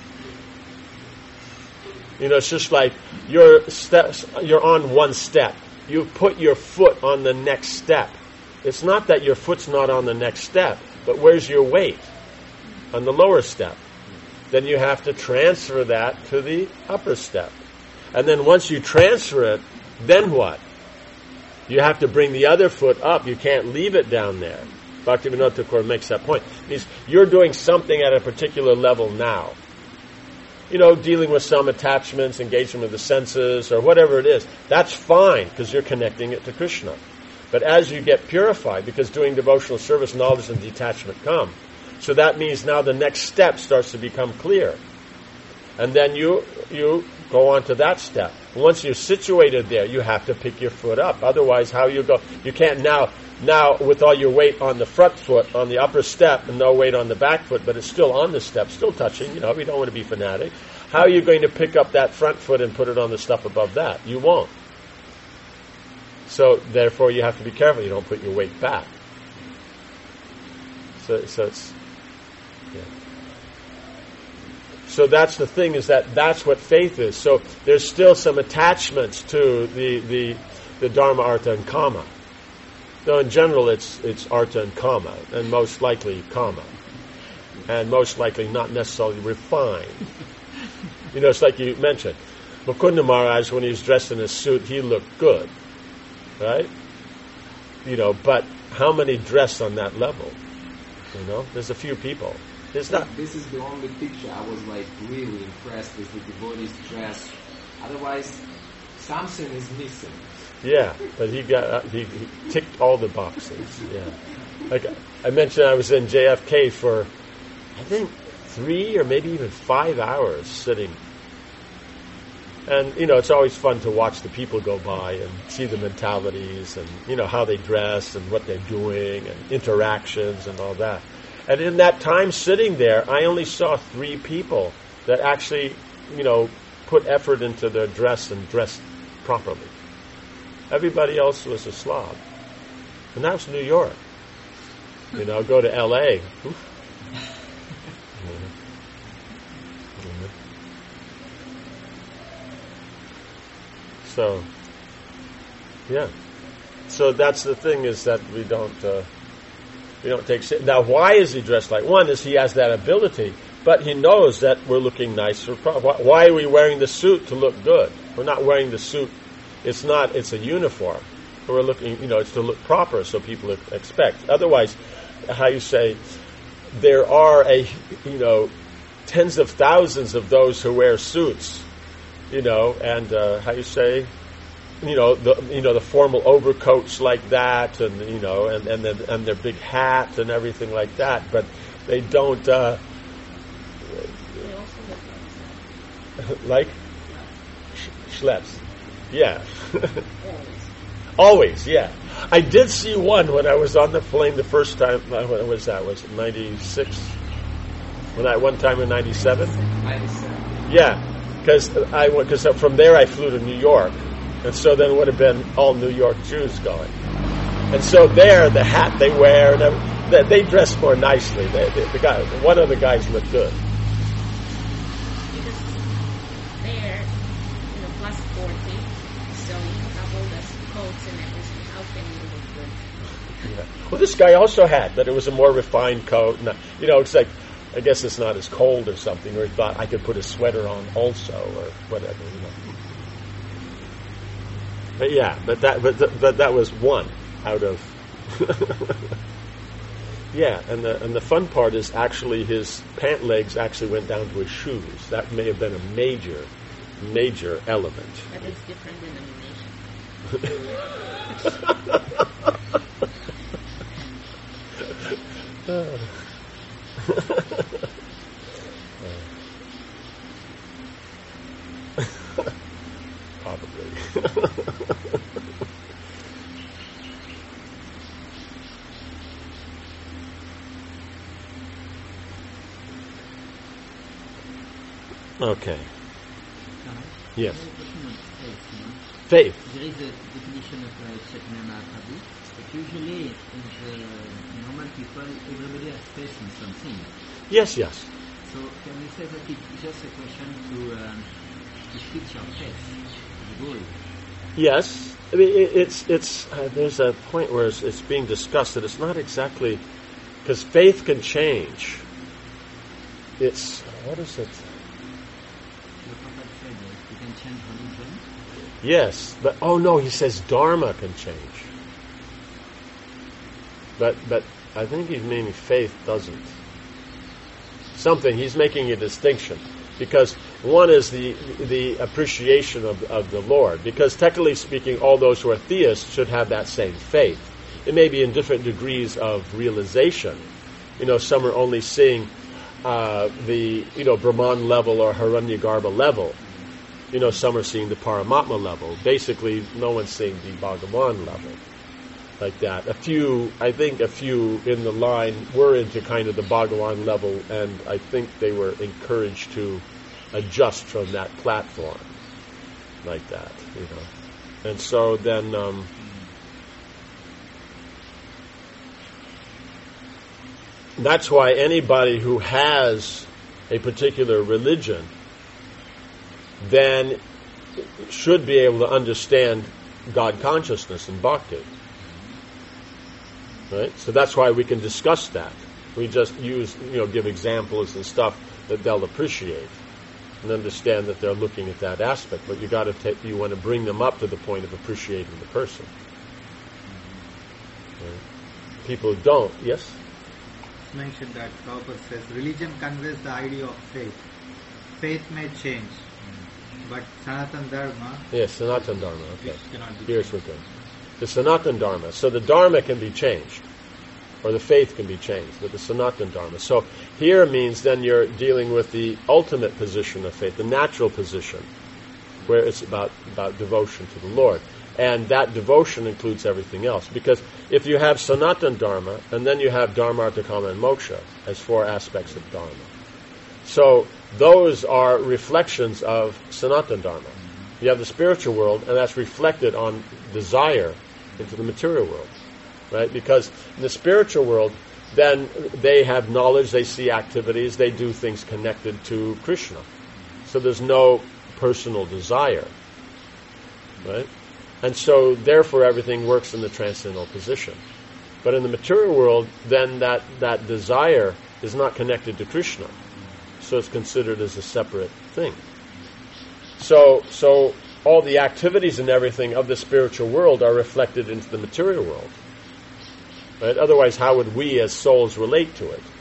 It's just like you're on one step. You put your foot on the next step. It's not that your foot's not on the next step, but where's your weight? On the lower step. Then you have to transfer that to the upper step. And then once you transfer it, then what? You have to bring the other foot up. You can't leave it down there. Bhaktivinoda Thakur makes that point. He means you're doing something at a particular level now. Dealing with some attachments, engagement with the senses, or whatever it is. That's fine, because you're connecting it to Krishna. But as you get purified, because doing devotional service, knowledge and detachment come. So that means now the next step starts to become clear. And then you go on to that step. Once you're situated there, you have to pick your foot up. Otherwise, how you go? You can't now with all your weight on the front foot, on the upper step, and no weight on the back foot, but it's still on the step, still touching. We don't want to be fanatic. How are you going to pick up that front foot and put it on the stuff above that? You won't. So, therefore, you have to be careful. You don't put your weight back. So it's... Yeah. So that's the thing, is that's what faith is. So there's still some attachments to the Dharma, Artha, and Kama. Though in general it's Artha and Kama, and most likely Kama. And most likely not necessarily refined. It's like you mentioned. Mukunda Maharaj, when he was dressed in his suit, he looked good. Right? But how many dress on that level? There's a few people. There's not. This is the only picture I was really impressed with the devotee's dress. Otherwise, something is missing. Yeah, but he ticked all the boxes. Yeah, like I mentioned, I was in JFK for I think 3 or maybe even 5 hours sitting. And it's always fun to watch the people go by and see the mentalities and how they dress and what they're doing and interactions and all that. And in that time sitting there, I only saw 3 people that actually, put effort into their dress and dressed properly. Everybody else was a slob. And that was New York. Go to L.A. So, yeah. So that's the thing, is that we don't take... Now, why is he dressed like? One is he has that ability, but he knows that we're looking nice. Why are we wearing the suit? To look good. We're not wearing the suit. It's a uniform. We're looking, it's to look proper, so people expect. Otherwise, there are tens of thousands of those who wear suits, and the formal overcoats like that, and and their big hat and everything like that, but they don't like schleps. Yeah. Always, yeah. I did see one when I was on the plane the first time. When was that? Was it 96? One time in 97? 97. Yeah, because from there I flew to New York, and so then it would have been all New York Jews going. And so there, the hat they wear, and they dress more nicely. One of the guys looked good. Because there, plus 40, so you have all the coats and everything. How can you look good? Yeah. Well, this guy also had, but it was a more refined coat. And, it's like, I guess it's not as cold or something, or he thought I could put a sweater on also, or whatever. But yeah, but that was one out of. Yeah, and the fun part is actually his pant legs actually went down to his shoes. That may have been a major element. But it's different denomination. Probably. Okay. Yes. Faith. There is a definition of Chaitanya Mahaprabhu, but usually in the normal people, everybody has faith in something. Yes. So can we say that it's just a question to fix your faith, the goal? Yes. I mean, it's there's a point where it's being discussed that it's not exactly, because faith can change. It's, what is it? The Prophet said that you can change religion. Yes, but he says Dharma can change. But I think he's meaning faith doesn't. He's making a distinction. Because one is the appreciation of the Lord. Because technically speaking, all those who are theists should have that same faith. It may be in different degrees of realization. Some are only seeing the Brahman level or Hiranyagarbha level. Some are seeing the Paramatma level. Basically, no one's seeing the Bhagavan level. Like that. A few in the line were into kind of the Bhagavan level, and I think they were encouraged to adjust from that platform. Like that, And so then, that's why anybody who has a particular religion then should be able to understand God consciousness and bhakti. Right? So that's why we can discuss that. We just give examples and stuff that they'll appreciate and understand that they're looking at that aspect. But you want to bring them up to the point of appreciating the person. Right? People who don't, yes? It's mentioned that Prabhupada says religion conveys the idea of faith. Faith may change, but Sanatana Dharma... Yes, Sanatana Dharma, okay. Here's what goes. The Sanatana Dharma. So the Dharma can be changed, or the faith can be changed, but the Sanatana Dharma. So here means then you're dealing with the ultimate position of faith, the natural position, where it's about devotion to the Lord. And that devotion includes everything else. Because if you have Sanatana Dharma, and then you have Dharma, Artha, Kama, and Moksha as 4 aspects of Dharma. So those are reflections of Sanatana Dharma. You have the spiritual world, and that's reflected on desire into the material world, right? Because in the spiritual world, then they have knowledge, they see activities, they do things connected to Krishna. So there's no personal desire, right? And so therefore everything works in the transcendental position. But in the material world, then that desire is not connected to Krishna. So it's considered as a separate thing. So all the activities and everything of the spiritual world are reflected into the material world. Right? Otherwise, how would we as souls relate to it?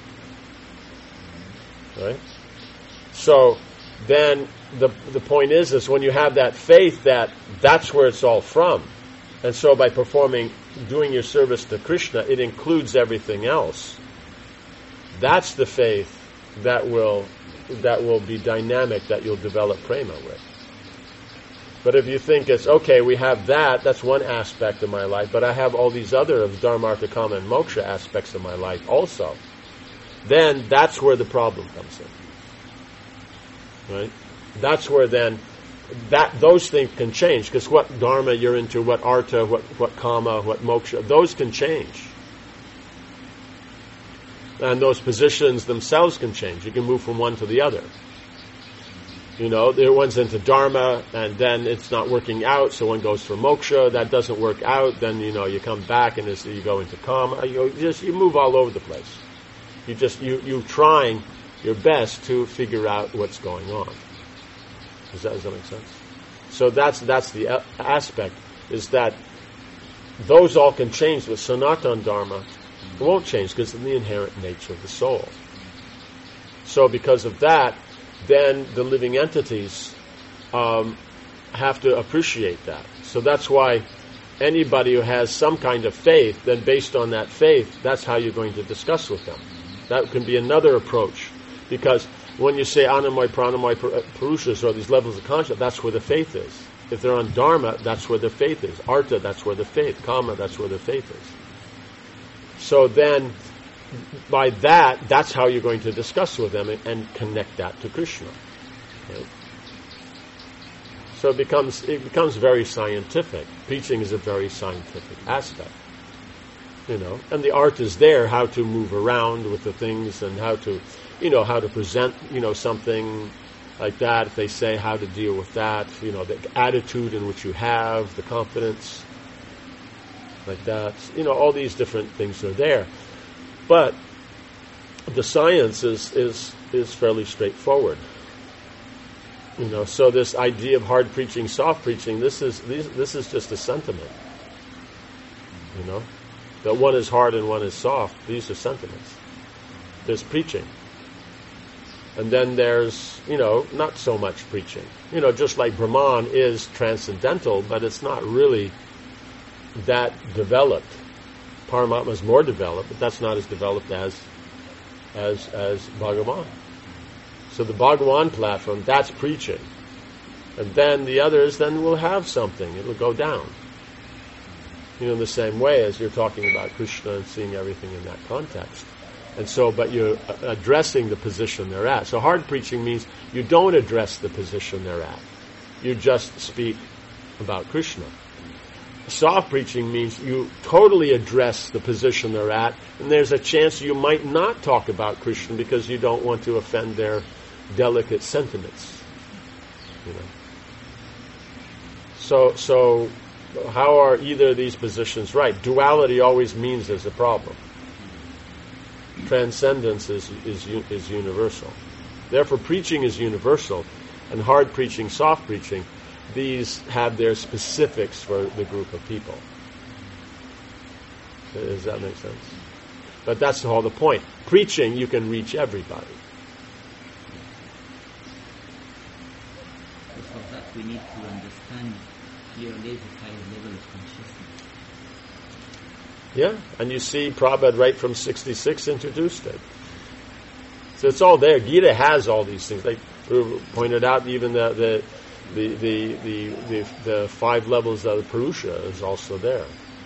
Right? So then the point is when you have that faith that's where it's all from. And so by doing your service to Krishna, it includes everything else. That's the faith that will be dynamic, that you'll develop prema with. But if you think it's, okay, we have that's one aspect of my life, but I have all these other of Dharma, Artha, Kama, and Moksha aspects of my life also, then that's where the problem comes in. Right? That's where then those things can change, because what Dharma you're into, what Artha, what Kama, what Moksha, those can change. And those positions themselves can change. You can move from one to the other. The one's into Dharma, and then it's not working out, so one goes for Moksha. That doesn't work out, then you come back and you go into Kama. You move all over the place. You're trying your best to figure out what's going on. Does that make sense? So that's the aspect, is that those all can change. With Sanatana Dharma, it won't change because of the inherent nature of the soul. So because of that, then the living entities have to appreciate that. So that's why anybody who has some kind of faith, then based on that faith, that's how you're going to discuss with them. That can be another approach. Because when you say Anamoy, Pranamoy, Purushas, or these levels of consciousness, that's where the faith is. If they're on Dharma, that's where the faith is. Artha, that's where the faith. Kama, that's where the faith is. So then, by that's how you're going to discuss with them and connect that to Krishna. Right? So it becomes very scientific. Preaching is a very scientific aspect. And the art is there, how to move around with the things and how to present, something like that. If they say how to deal with that, the attitude in which you have, the confidence, like that. All these different things are there. But the science is fairly straightforward. So this idea of hard preaching, soft preaching, this is just a sentiment. That one is hard and one is soft. These are sentiments. There's preaching. And then there's, not so much preaching. Just like Brahman is transcendental, but it's not really that developed. Paramatma is more developed, but that's not as developed as Bhagavan. So the Bhagavan platform, that's preaching. And then the others then will have something. It'll go down. In the same way as you're talking about Krishna and seeing everything in that context. And so, but you're addressing the position they're at. So hard preaching means you don't address the position they're at. You just speak about Krishna. Soft preaching means you totally address the position they're at, and there's a chance you might not talk about Krishna because you don't want to offend their delicate sentiments. So how are either of these positions right? Duality always means there's a problem. Transcendence is universal. Therefore, preaching is universal, and hard preaching, soft preaching, these have their specifics for the group of people. Does that make sense? But that's the whole point. Preaching, you can reach everybody. For that, we need to understand clearly the higher level of consciousness. Yeah, and you see Prabhupada right from 66 introduced it. So it's all there. Gita has all these things. Like we pointed out, even the 5 levels of the Purusha is also there.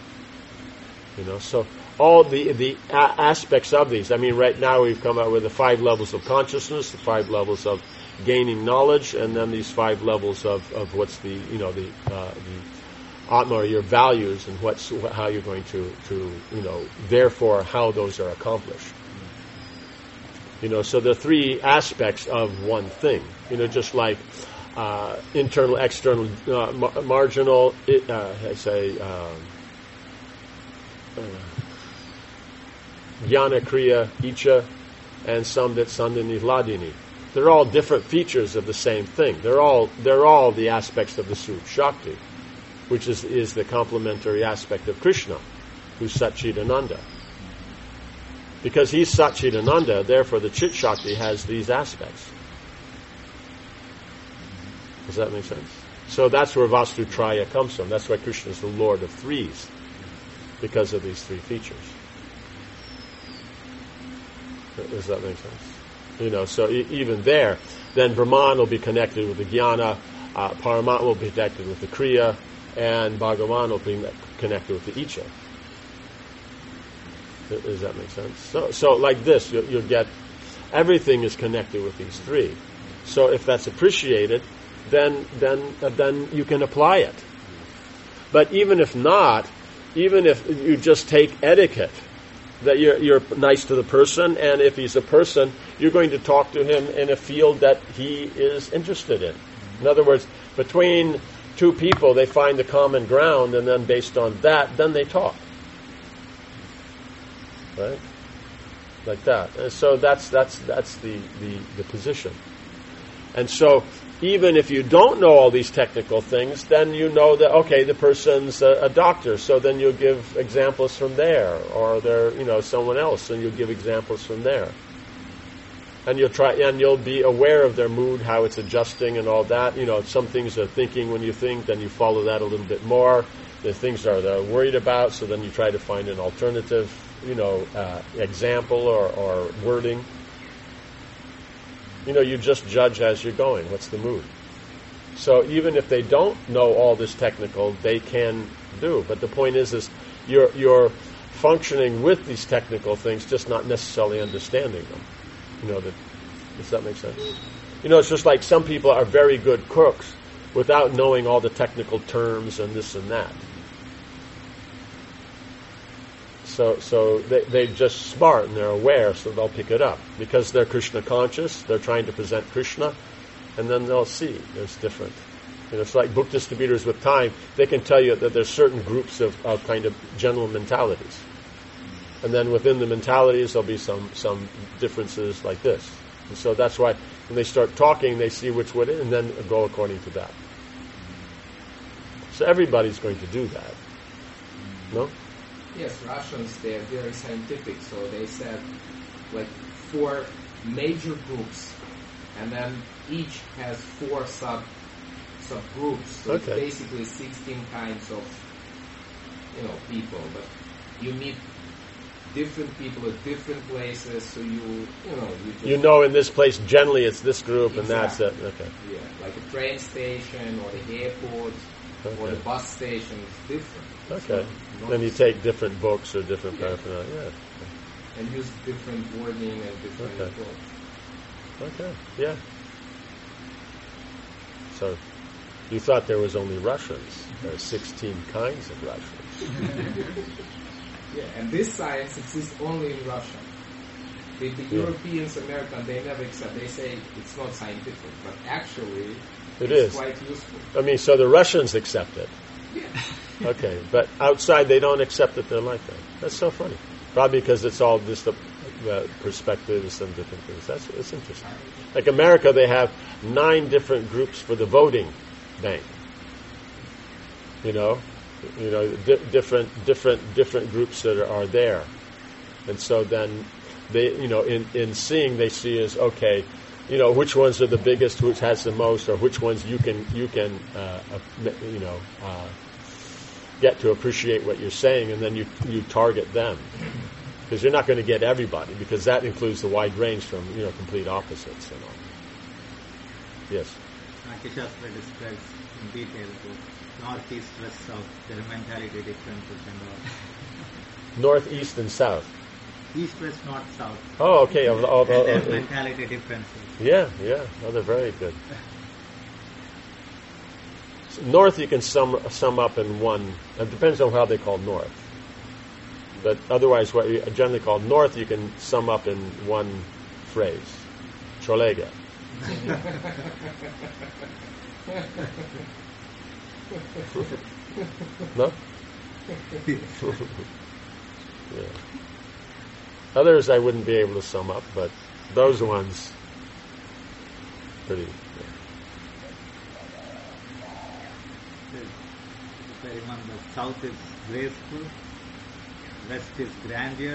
So all the aspects of these. I mean, right now we've come out with the 5 levels of consciousness, the 5 levels of gaining knowledge, and then these 5 levels of what's the Atma, or your values, and how you're going to therefore how those are accomplished. So there are 3 aspects of one thing. Just like internal, external, marginal, jnana, kriya, icha, and samvit, sandhini, hladini. They're all different features of the same thing. They're all the aspects of the Sup Shakti, which is the complementary aspect of Krishna, who's Satchidananda. Because he's Satchidananda, therefore the Chit Shakti has these aspects. Does that make sense? So that's where Vastu Traya comes from. That's why Krishna is the Lord of Threes, because of these 3 features. Does that make sense? So even there, then Brahman will be connected with the Jnana, Paramatma will be connected with the Kriya, and Bhagavan will be connected with the Icha. Does that make sense? So like this, you'll get everything is connected with these 3. So if that's appreciated, then you can apply it. But even if not, even if you just take etiquette, that you're nice to the person, and if he's a person, you're going to talk to him in a field that he is interested in. In other words, between 2 people, they find the common ground, and then based on that, then they talk. Right? Like that. And so that's the position. And so even if you don't know all these technical things, then you know that, okay, the person's a doctor, so then you'll give examples from there, or they're, someone else, and you'll give examples from there. And you'll be aware of their mood, how it's adjusting and all that. Some things they're thinking when you think, then you follow that a little bit more. The things they're worried about, so then you try to find an alternative, example or wording. You just judge as you're going. What's the mood? So even if they don't know all this technical, they can do. But the point is you're functioning with these technical things, just not necessarily understanding them. Does that make sense? It's just like some people are very good cooks, without knowing all the technical terms and this and that. So they're just smart and they're aware, so they'll pick it up. Because they're Krishna conscious, they're trying to present Krishna, and then they'll see there's different. It's like book distributors with time, they can tell you that there's certain groups of kind of general mentalities. And then within the mentalities there'll be some differences like this. And so that's why when they start talking, they see which would, and then go according to that. So everybody's going to do that. No? Yes, Russians, they're very scientific, so they said like 4 major groups, and then each has 4 subgroups. So it's basically 16 kinds of people. But you meet different people at different places, so you know in this place generally it's this group, and that's it. Okay. Yeah, like a train station or the airport or the bus station is different. Okay. So then you take different books or different paraphernalia. Yeah. Okay. And use different wording and different approach. Okay. Yeah. So you thought there was only Russians. There are 16 kinds of Russians. Yeah, and this science exists only in Russia. The Europeans, Americans, they never accept. They say it's not scientific, but actually it's quite useful. I mean, so the Russians accept it. Yeah. Okay, but outside they don't accept it. They're like that. That's so funny. Probably because it's all just the perspectives and different things. It's interesting. Like America, they have 9 different groups for the voting bank. Different groups that are there, and so then they, in seeing, they see as okay, which ones are the biggest, which has the most, or which ones you can get to appreciate what you're saying, and then you target them, because you're not going to get everybody, because that includes the wide range from complete opposites and all. Yes. Shastra describes in detail the north, east, west, south, their mentality differences and all. North, east, and south. East, west, north, south. Oh, okay. Their mentality differences. Yeah. Oh, they're very good. So north you can sum up in one. It depends on how they call north. But otherwise, what you generally call north, you can sum up in one phrase. Cholega. No? Yeah. Others I wouldn't be able to sum up, but those ones, pretty. Yeah. If I remember, south is graceful, west is grandeur,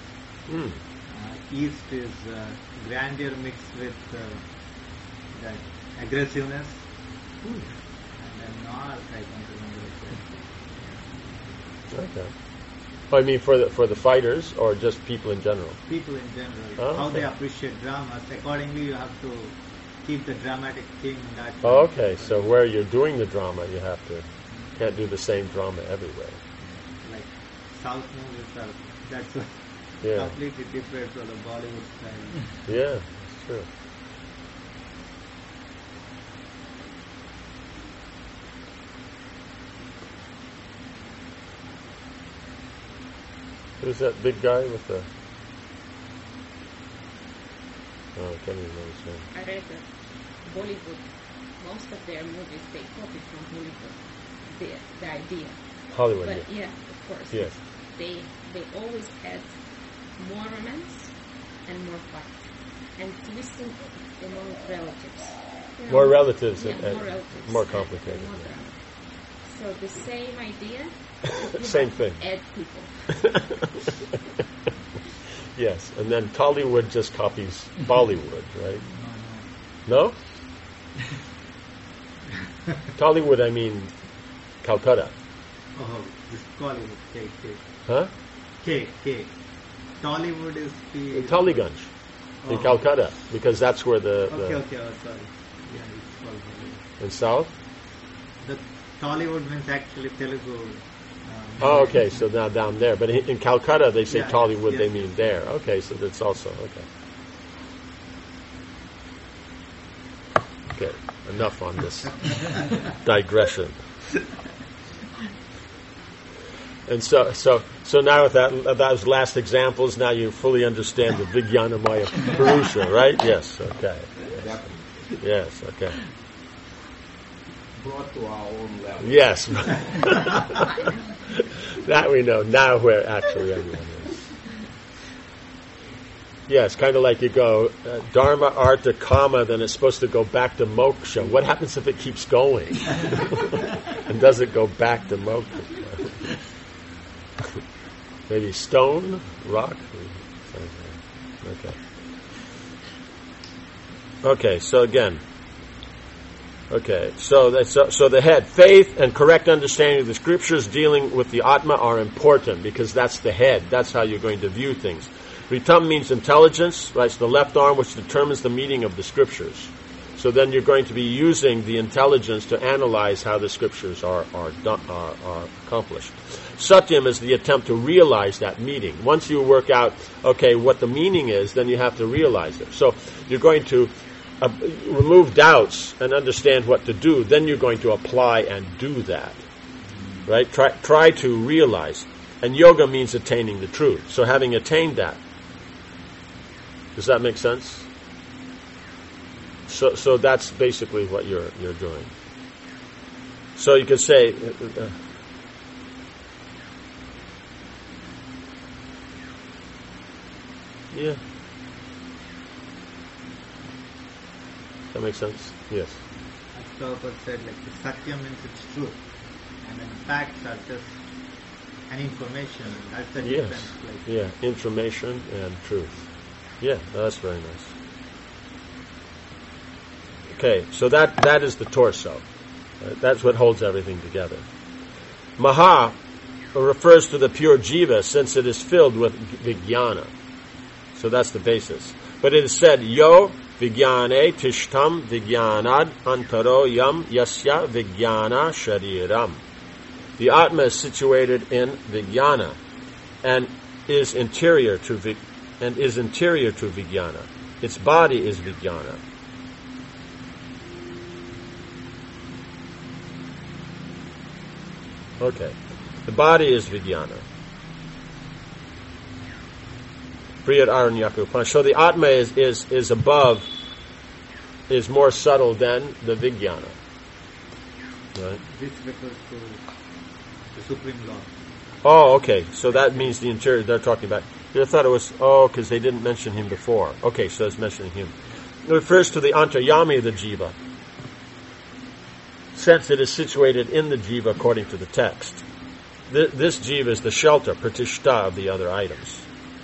east is grandeur mixed with that aggressiveness, and then north I don't remember exactly. Okay. I mean, for the fighters, or just people in general? People in general. How they appreciate dramas. Accordingly, you have to keep the dramatic thing in that. Oh, okay. So where you're doing the drama, you have to can't do the same drama everywhere. Like South movies are that's completely different from the Bollywood style. Yeah, it's true. Who's that big guy with the... Oh, I can't even know his name. I read that Bollywood, most of their movies, they copy from Hollywood, the idea. Hollywood, but yeah, of course. Yes. They always had more romance and more fight. And twisting among relatives. More relatives. Yeah, more relatives. More complicated. More drama. So the same idea... Same thing. Add people. Yes, and then Tollywood just copies Bollywood, right? No? Tollywood, I mean Calcutta. Oh, this Collywood, K. Huh? K. Tollywood is the... Tollygunj in Calcutta, because that's where the... Okay, sorry. Yeah, it's called Tollywood. In South? The Tollywood means actually Telugu. Okay, so now down there. But in Calcutta, they say Tollywood, they mean there. Okay, so that's also, okay. Okay. enough on this digression. And so now with those last examples, now you fully understand the Vijnanamaya Purusha, right? Yes, okay. Yes, okay. Brought to our own level. Yes. That we know now where actually everyone is. Yes, kind of like you go, Dharma, Artha, Kama, then it's supposed to go back to moksha. What happens if it keeps going? And does it go back to moksha? Maybe stone, rock? Okay. Okay, so again. Okay, so the head. Faith and correct understanding of the scriptures dealing with the Atma are important because that's the head. That's how you're going to view things. Ritam means intelligence, right? It's the left arm which determines the meaning of the scriptures. So then you're going to be using the intelligence to analyze how the scriptures are accomplished. Satyam is the attempt to realize that meaning. Once you work out, okay, what the meaning is, then you have to realize it. So you're going to remove doubts and understand what to do. Then you're going to apply and do that, right? Try to realize. And yoga means attaining the truth. So having attained that, does that make sense? So that's basically what you're doing. So you could say, yeah. That makes sense? Yes. As Prabhupada said, like the Satya means it's truth, and then facts are just an information. That's the difference. Like, yeah, information and truth. Yeah, that's very nice. Okay, so that is the torso. That's what holds everything together. Maha refers to the pure jiva since it is filled with vijnana. So that's the basis. But it is said, yo vijnane tishtam vijnanad antaro yam yasya vijnana shariram. The Atma is situated in vijnana and is interior to vijnana. Its body is vijnana. Okay. The body is vijnana. Priyat Aranyaku Upanishad. So the Atma is above, is more subtle than the vijnana. Right? this refers to the Supreme Lord. Oh, okay. So that means the interior they're talking about. I thought it was, because they didn't mention him before. Okay, so it's mentioning him. It refers to the antaryami of the jiva, since it is situated in the jiva according to the text. This jiva is the shelter, pratishta, of the other items.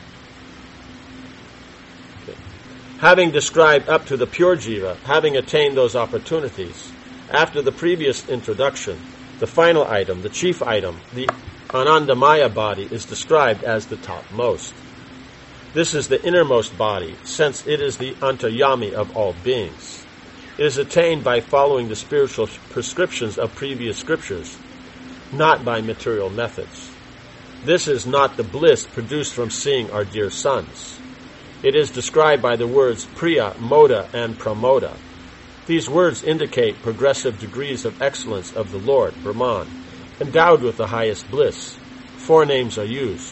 Okay. Having described up to the pure jiva, having attained those opportunities, after the previous introduction, the final item, the chief item, the Anandamaya body, is described as the topmost. This is the innermost body, since it is the antaryami of all beings. It is attained by following the spiritual prescriptions of previous scriptures, not by material methods. This is not the bliss produced from seeing our dear sons. It is described by the words Priya, Moda, and Pramoda. These words indicate progressive degrees of excellence of the Lord, Brahman, endowed with the highest bliss. 4 names are used.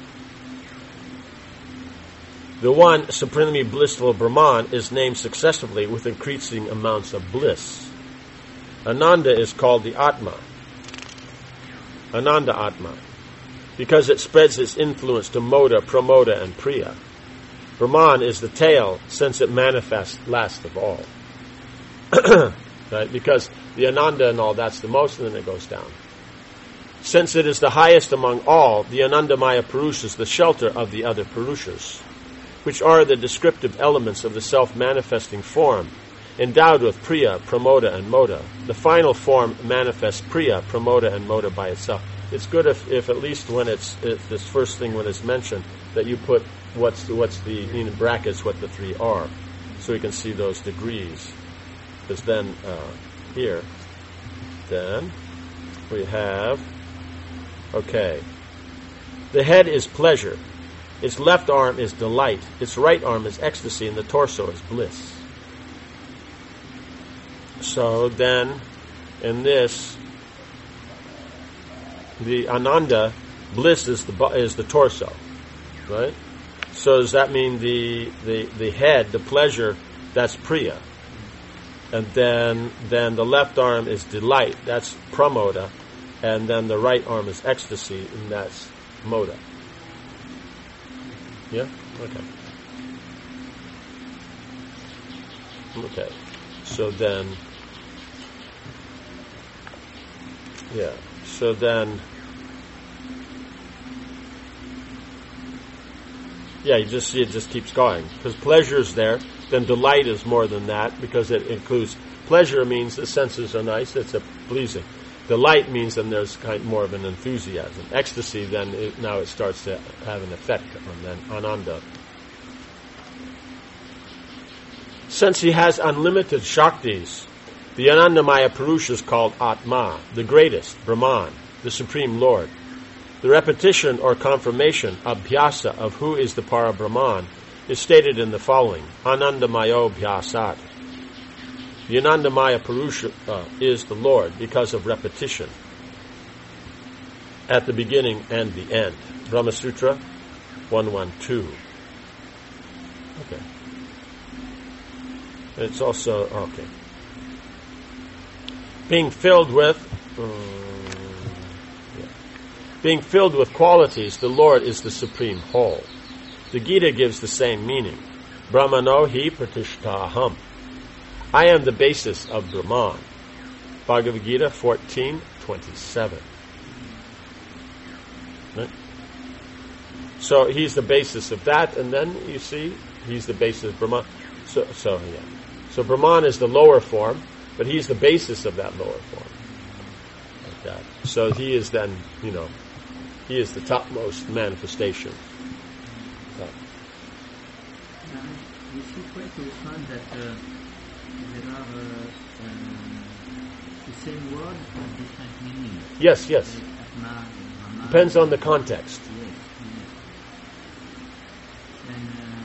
The one supremely blissful Brahman is named successively with increasing amounts of bliss. Ananda is called the Atma, Ananda Atma, because it spreads its influence to Moda, Pramoda, and Priya. Brahman is the tail, since it manifests last of all. Right? Because the Ananda and all, that's the most, and then it goes down. Since it is the highest among all, the Anandamaya Purusha is the shelter of the other Purushas, which are the descriptive elements of the self-manifesting form, endowed with Priya, Pramoda, and Moda. The final form manifests Priya, Pramoda, and Moda by itself. It's good if at least when it's this first thing when it's mentioned, that you put what's the in brackets what the 3 are, so you can see those degrees. Because then here, then we have, okay, the head is pleasure. Its left arm is delight, its right arm is ecstasy, and the torso is bliss. So then, in this, the Ananda, bliss is the torso, right? So does that mean the head, the pleasure, that's Priya? And then the left arm is delight, that's Pramoda. And then the right arm is ecstasy, and that's Moda. Yeah? Okay. Okay. So then, yeah. So then, yeah, you just see it just keeps going. Because pleasure is there, then delight is more than that, because it includes, pleasure means the senses are nice, it's a pleasing. Delight means then there's kind of more of an enthusiasm. Ecstasy, then now it starts to have an effect on then Ananda. Since he has unlimited Shaktis, the Anandamaya Purusha is called Atma, the greatest, Brahman, the Supreme Lord. The repetition or confirmation, Abhyasa, of who is the Para Brahman is stated in the following, Anandamayo Bhyasat. The Anandamaya Purusha is the Lord because of repetition at the beginning and the end. Brahma Sutra 112. Okay. It's also, okay. Being filled with qualities, the Lord is the supreme whole. The Gita gives the same meaning. Brahmano hi pratishtaham. I am the basis of Brahman. Bhagavad Gita 14:27. Right? So he's the basis of that, and then you see he's the basis of Brahman. So yeah. So Brahman is the lower form, but he's the basis of that lower form. Like that. So he is then, he is the topmost manifestation. So. You see quite often that there are the same word has different meanings. Yes. Like Atma, Depends on the context. Yes. And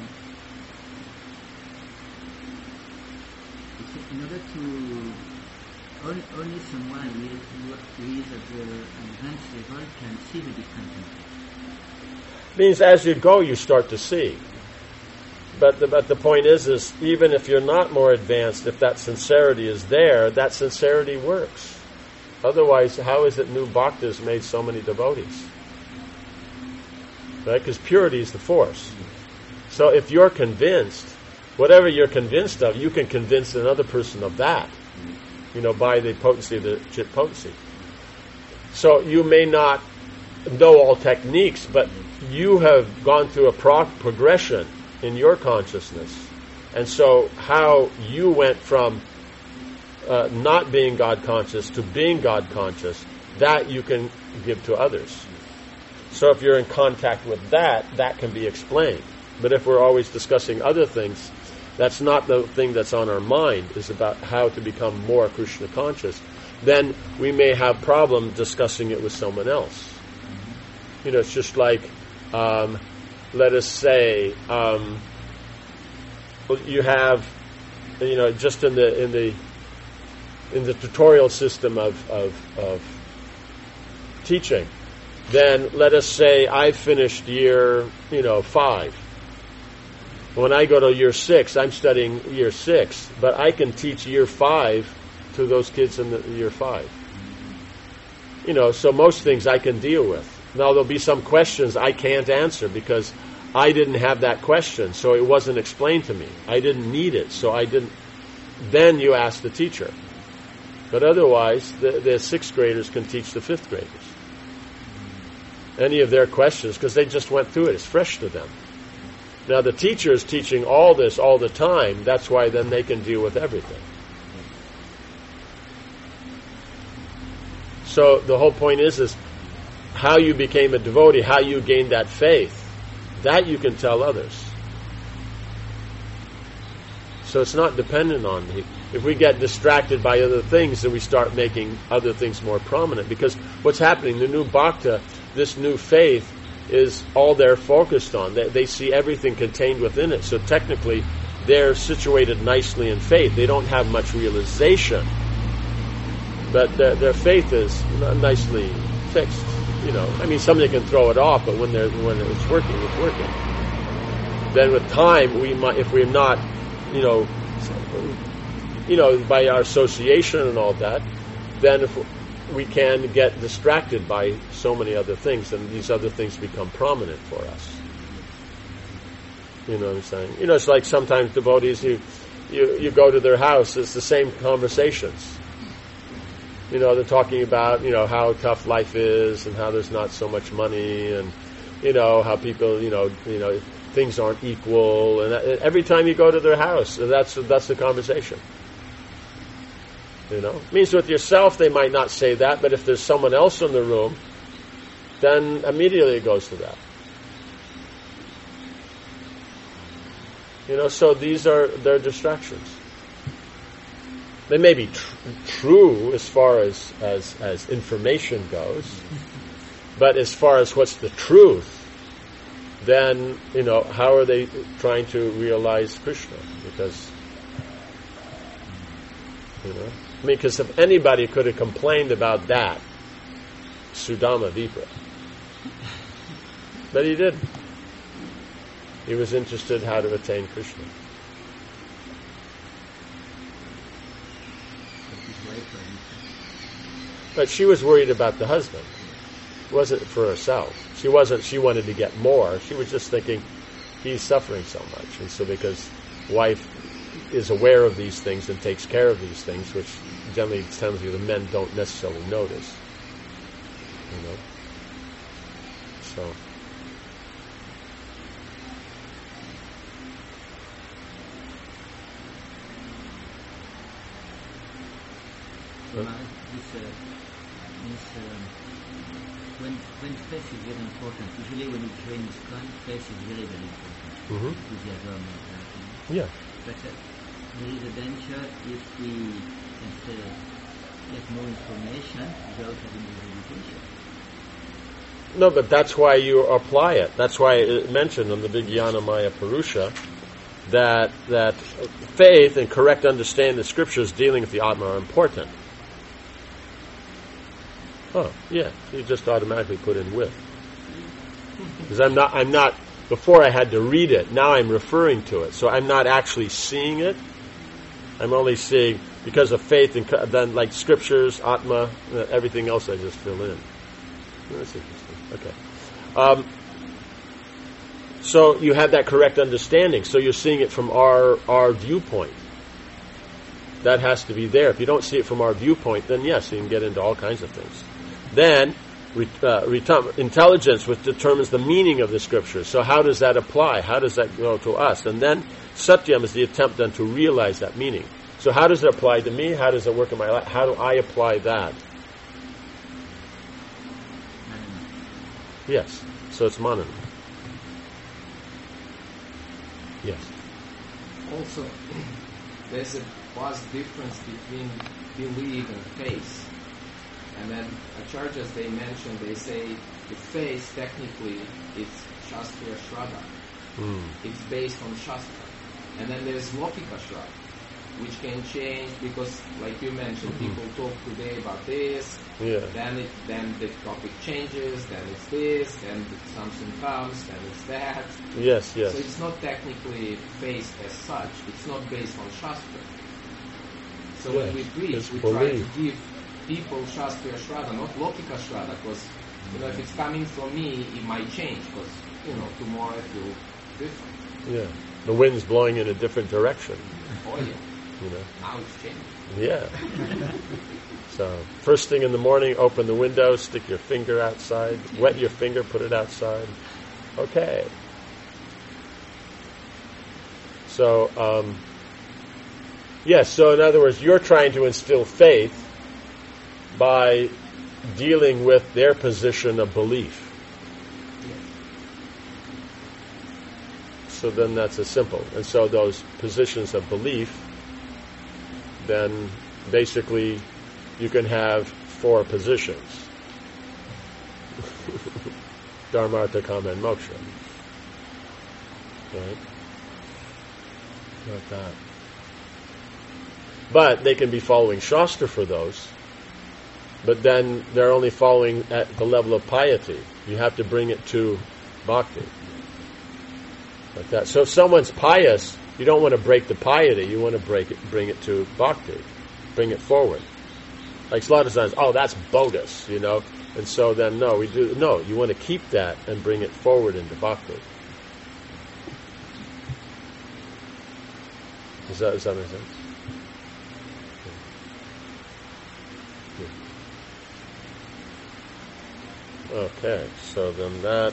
in order to only someone who is at the advanced level can see the difference. Means as you go, you start to see. But the point is even if you're not more advanced, if that sincerity is there, that sincerity works. Otherwise, how is it new bhaktas made so many devotees? Right? Because purity is the force. So if you're convinced, whatever you're convinced of, you can convince another person of that. By the potency of the chit potency. So you may not know all techniques, but you have gone through a progression in your consciousness. And so how you went from not being God conscious to being God conscious, that you can give to others. So if you're in contact with that can be explained. But if we're always discussing other things, that's not the thing that's on our mind, is about how to become more Krishna conscious. Then we may have problem discussing it with someone else. It's just like, let us say, you have, just in the tutorial system of teaching. Then let us say I've finished year, 5. When I go to year 6, I'm studying year 6, but I can teach year 5 to those kids in the year 5. So most things I can deal with. Now there'll be some questions I can't answer because I didn't have that question, so it wasn't explained to me. I didn't need it, so I didn't. Then you ask the teacher. But otherwise, the 6th graders can teach the 5th graders any of their questions because they just went through it. It's fresh to them. Now the teacher is teaching all this all the time. That's why then they can deal with everything. So the whole point is how you became a devotee, how you gained that faith. That you can tell others. So it's not dependent on me. If we get distracted by other things, then we start making other things more prominent. Because what's happening, the new bhakta, this new faith, is all they're focused on. They see everything contained within it. So technically, they're situated nicely in faith. They don't have much realization, but their faith is nicely fixed. I mean, somebody can throw it off, but when it's working, it's working. Then with time, we might, if we're not, by our association and all that, then if we can get distracted by so many other things, and these other things become prominent for us. You know what I'm saying? It's like sometimes devotees, you go to their house, it's the same conversations. They're talking about, how tough life is and how there's not so much money and, how people, things aren't equal. And every time you go to their house, that's the conversation. It means with yourself they might not say that, but if there's someone else in the room, then immediately it goes to that. So these are their distractions. They may be true as far as information goes, but as far as what's the truth, then, how are they trying to realize Krishna? Because, because if anybody could have complained about that, Sudama Vipra. But he didn't. He was interested how to attain Krishna. But she was worried about the husband. It wasn't for herself. She wanted to get more. She was just thinking, he's suffering so much. And so because wife is aware of these things and takes care of these things, which generally tells you the men don't necessarily notice. So... when faith is very important, usually when you join ISKCON, faith is very, very important. Yeah. But there is a danger if we get more information without having the meditation. No, but that's why you apply it. That's why it mentioned in the Vijnanamaya Purusha that faith and correct understanding the scriptures dealing with the Atma are important. Oh, yeah, you just automatically put in with. Because I'm not, before I had to read it, now I'm referring to it. So I'm not actually seeing it. I'm only seeing, because of faith, and then like scriptures, Atma, everything else I just fill in. That's interesting. Okay. So you have that correct understanding. So you're seeing it from our viewpoint. That has to be there. If you don't see it from our viewpoint, then yes, you can get into all kinds of things. Then, intelligence, which determines the meaning of the scriptures. So how does that apply? How does that go to us? And then, satyam is the attempt then to realize that meaning. So how does it apply to me? How does it work in my life? How do I apply that? Yes. So it's manana. Yes. Also, there's a vast difference between belief and faith. And then Acharyas, they say the faith technically is Shastriya Shraddha. It's based on Shastra. And then there's Laukika Shraddha, which can change because, like you mentioned, people talk today about this, then the topic changes, then it's this, then something comes, then it's that. Yes. So it's not technically faith as such. It's not based on Shastra. So when we preach, we try to give people Shastriya Shraddha, not Laukika Shraddha, because if it's coming from me, it might change, because tomorrow I feel different. Yeah, the wind's blowing in a different direction. Oh yeah. Now it's changing. Yeah. So first thing in the morning, open the window, stick your finger outside, wet your finger, put it outside. Okay. So so in other words, you're trying to instill faith by dealing with their position of belief. So then that's a simple. And so those positions of belief, then basically you can have 4 positions. Dharma, Artha, Kama, and Moksha. Right? Like that. But they can be following Shastra for those. But then they're only following at the level of piety. You have to bring it to bhakti. Like that. So if someone's pious, you don't want to break the piety. You want to bring it to bhakti. Bring it forward. Like Slaughter's, oh, that's bogus, And so then, no, you want to keep that and bring it forward into bhakti. Does that make sense? Okay, so then that.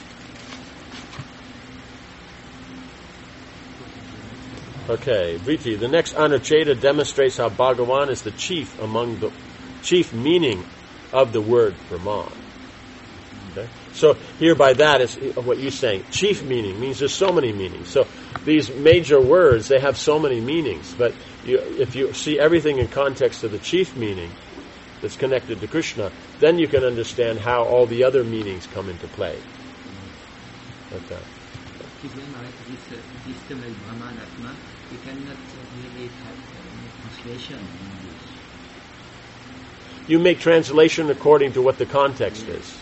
Okay, Vriti, the next Anucheta demonstrates how Bhagavan is the chief meaning of the word Brahman. Okay? So here by that is what you're saying. Chief meaning means there's so many meanings. So these major words, they have so many meanings. But if you see everything in context of the chief meaning that's connected to Krishna, then you can understand how all the other meanings come into play. Like that. System like Brahman Atma, you cannot really have translation in English. You make translation according to what the context is.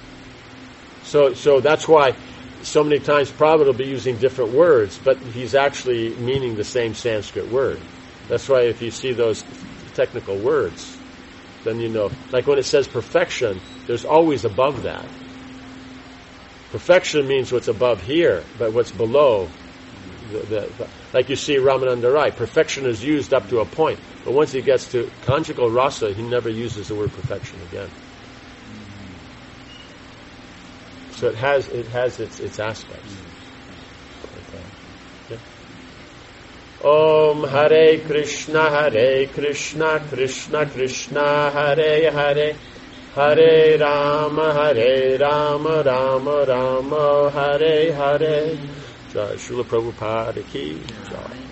So that's why so many times Prabhupada will be using different words, but he's actually meaning the same Sanskrit word. That's why if you see those technical words, then you know. Like when it says perfection, there's always above that. Perfection means what's above here, but what's below, like you see Ramananda Rai, perfection is used up to a point, but once he gets to conjugal rasa, he never uses the word perfection again. So it has its aspects. Okay. Om Hare Krishna, Krishna Krishna, Hare Hare, Hare Rama, Rama Rama, Hare Hare. Jai Srila Prabhupada ki Jai.